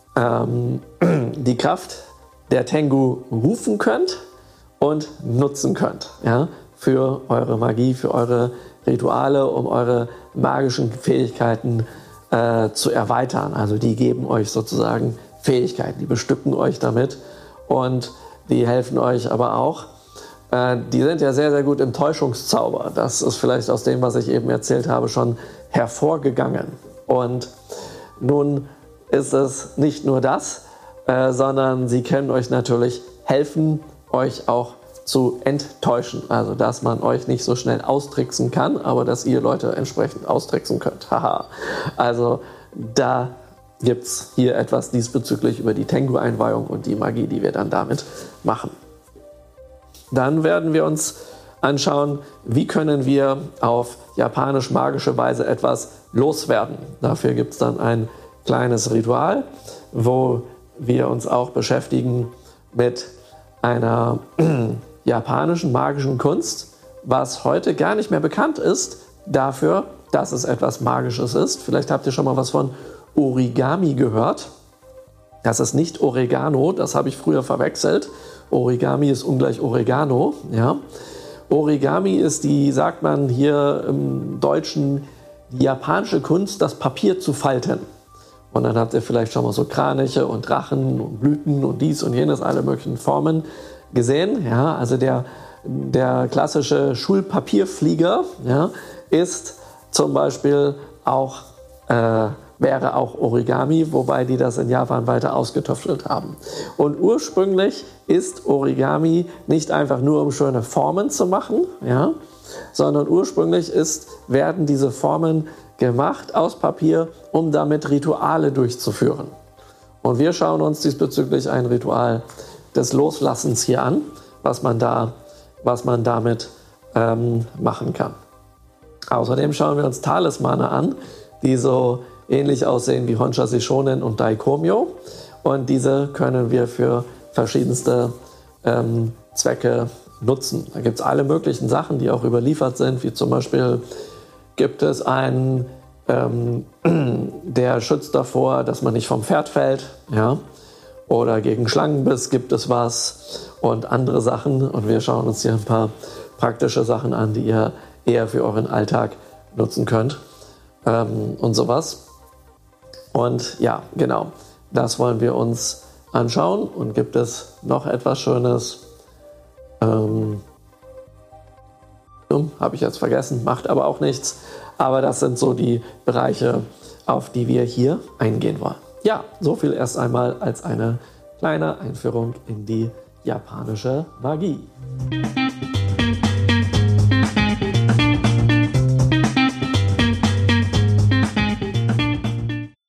die Kraft der Tengu rufen könnt und nutzen könnt, ja, für eure Magie, für eure Rituale, um eure magischen Fähigkeiten zu erweitern. Also die geben euch sozusagen Fähigkeiten, die bestücken euch damit und die helfen euch aber auch. Die sind ja sehr, sehr gut im Täuschungszauber. Das ist vielleicht aus dem, was ich eben erzählt habe, schon hervorgegangen. Und nun ist es nicht nur das, sondern sie können euch natürlich helfen, euch auch zu enttäuschen. Also, dass man euch nicht so schnell austricksen kann, aber dass ihr Leute entsprechend austricksen könnt. Haha. Also, da gibt es hier etwas diesbezüglich über die Tengu-Einweihung und die Magie, die wir dann damit machen. Dann werden wir uns anschauen, wie können wir auf japanisch-magische Weise etwas loswerden. Dafür gibt es dann ein kleines Ritual, wo wir uns auch beschäftigen mit einer japanischen magischen Kunst, was heute gar nicht mehr bekannt ist, dafür, dass es etwas Magisches ist. Vielleicht habt ihr schon mal was von Origami gehört. Das ist nicht Oregano, das habe ich früher verwechselt. Origami ist ungleich Oregano. Ja. Origami ist die, sagt man hier im Deutschen, die japanische Kunst, das Papier zu falten. Und dann habt ihr vielleicht schon mal so Kraniche und Drachen und Blüten und dies und jenes, alle möglichen Formen gesehen. Ja, also der klassische Schulpapierflieger, ja, ist zum Beispiel auch, wäre auch Origami, wobei die das in Japan weiter ausgetüftelt haben. Und ursprünglich ist Origami nicht einfach nur, um schöne Formen zu machen, ja, sondern ursprünglich werden diese Formen gemacht aus Papier, um damit Rituale durchzuführen. Und wir schauen uns diesbezüglich ein Ritual des Loslassens hier an, was man damit machen kann. Außerdem schauen wir uns Talismane an, die so ähnlich aussehen wie Honsha Seishonen und Daikomyo. Und diese können wir für verschiedenste Zwecke nutzen. Da gibt es alle möglichen Sachen, die auch überliefert sind, wie zum Beispiel gibt es einen, der schützt davor, dass man nicht vom Pferd fällt, ja? Oder gegen Schlangenbiss gibt es was und andere Sachen. Und wir schauen uns hier ein paar praktische Sachen an, die ihr eher für euren Alltag nutzen könnt und sowas. Und ja, genau, das wollen wir uns anschauen. Und gibt es noch etwas Schönes? Habe ich jetzt vergessen, macht aber auch nichts. Aber das sind so die Bereiche, auf die wir hier eingehen wollen. Ja, so viel erst einmal als eine kleine Einführung in die japanische Magie.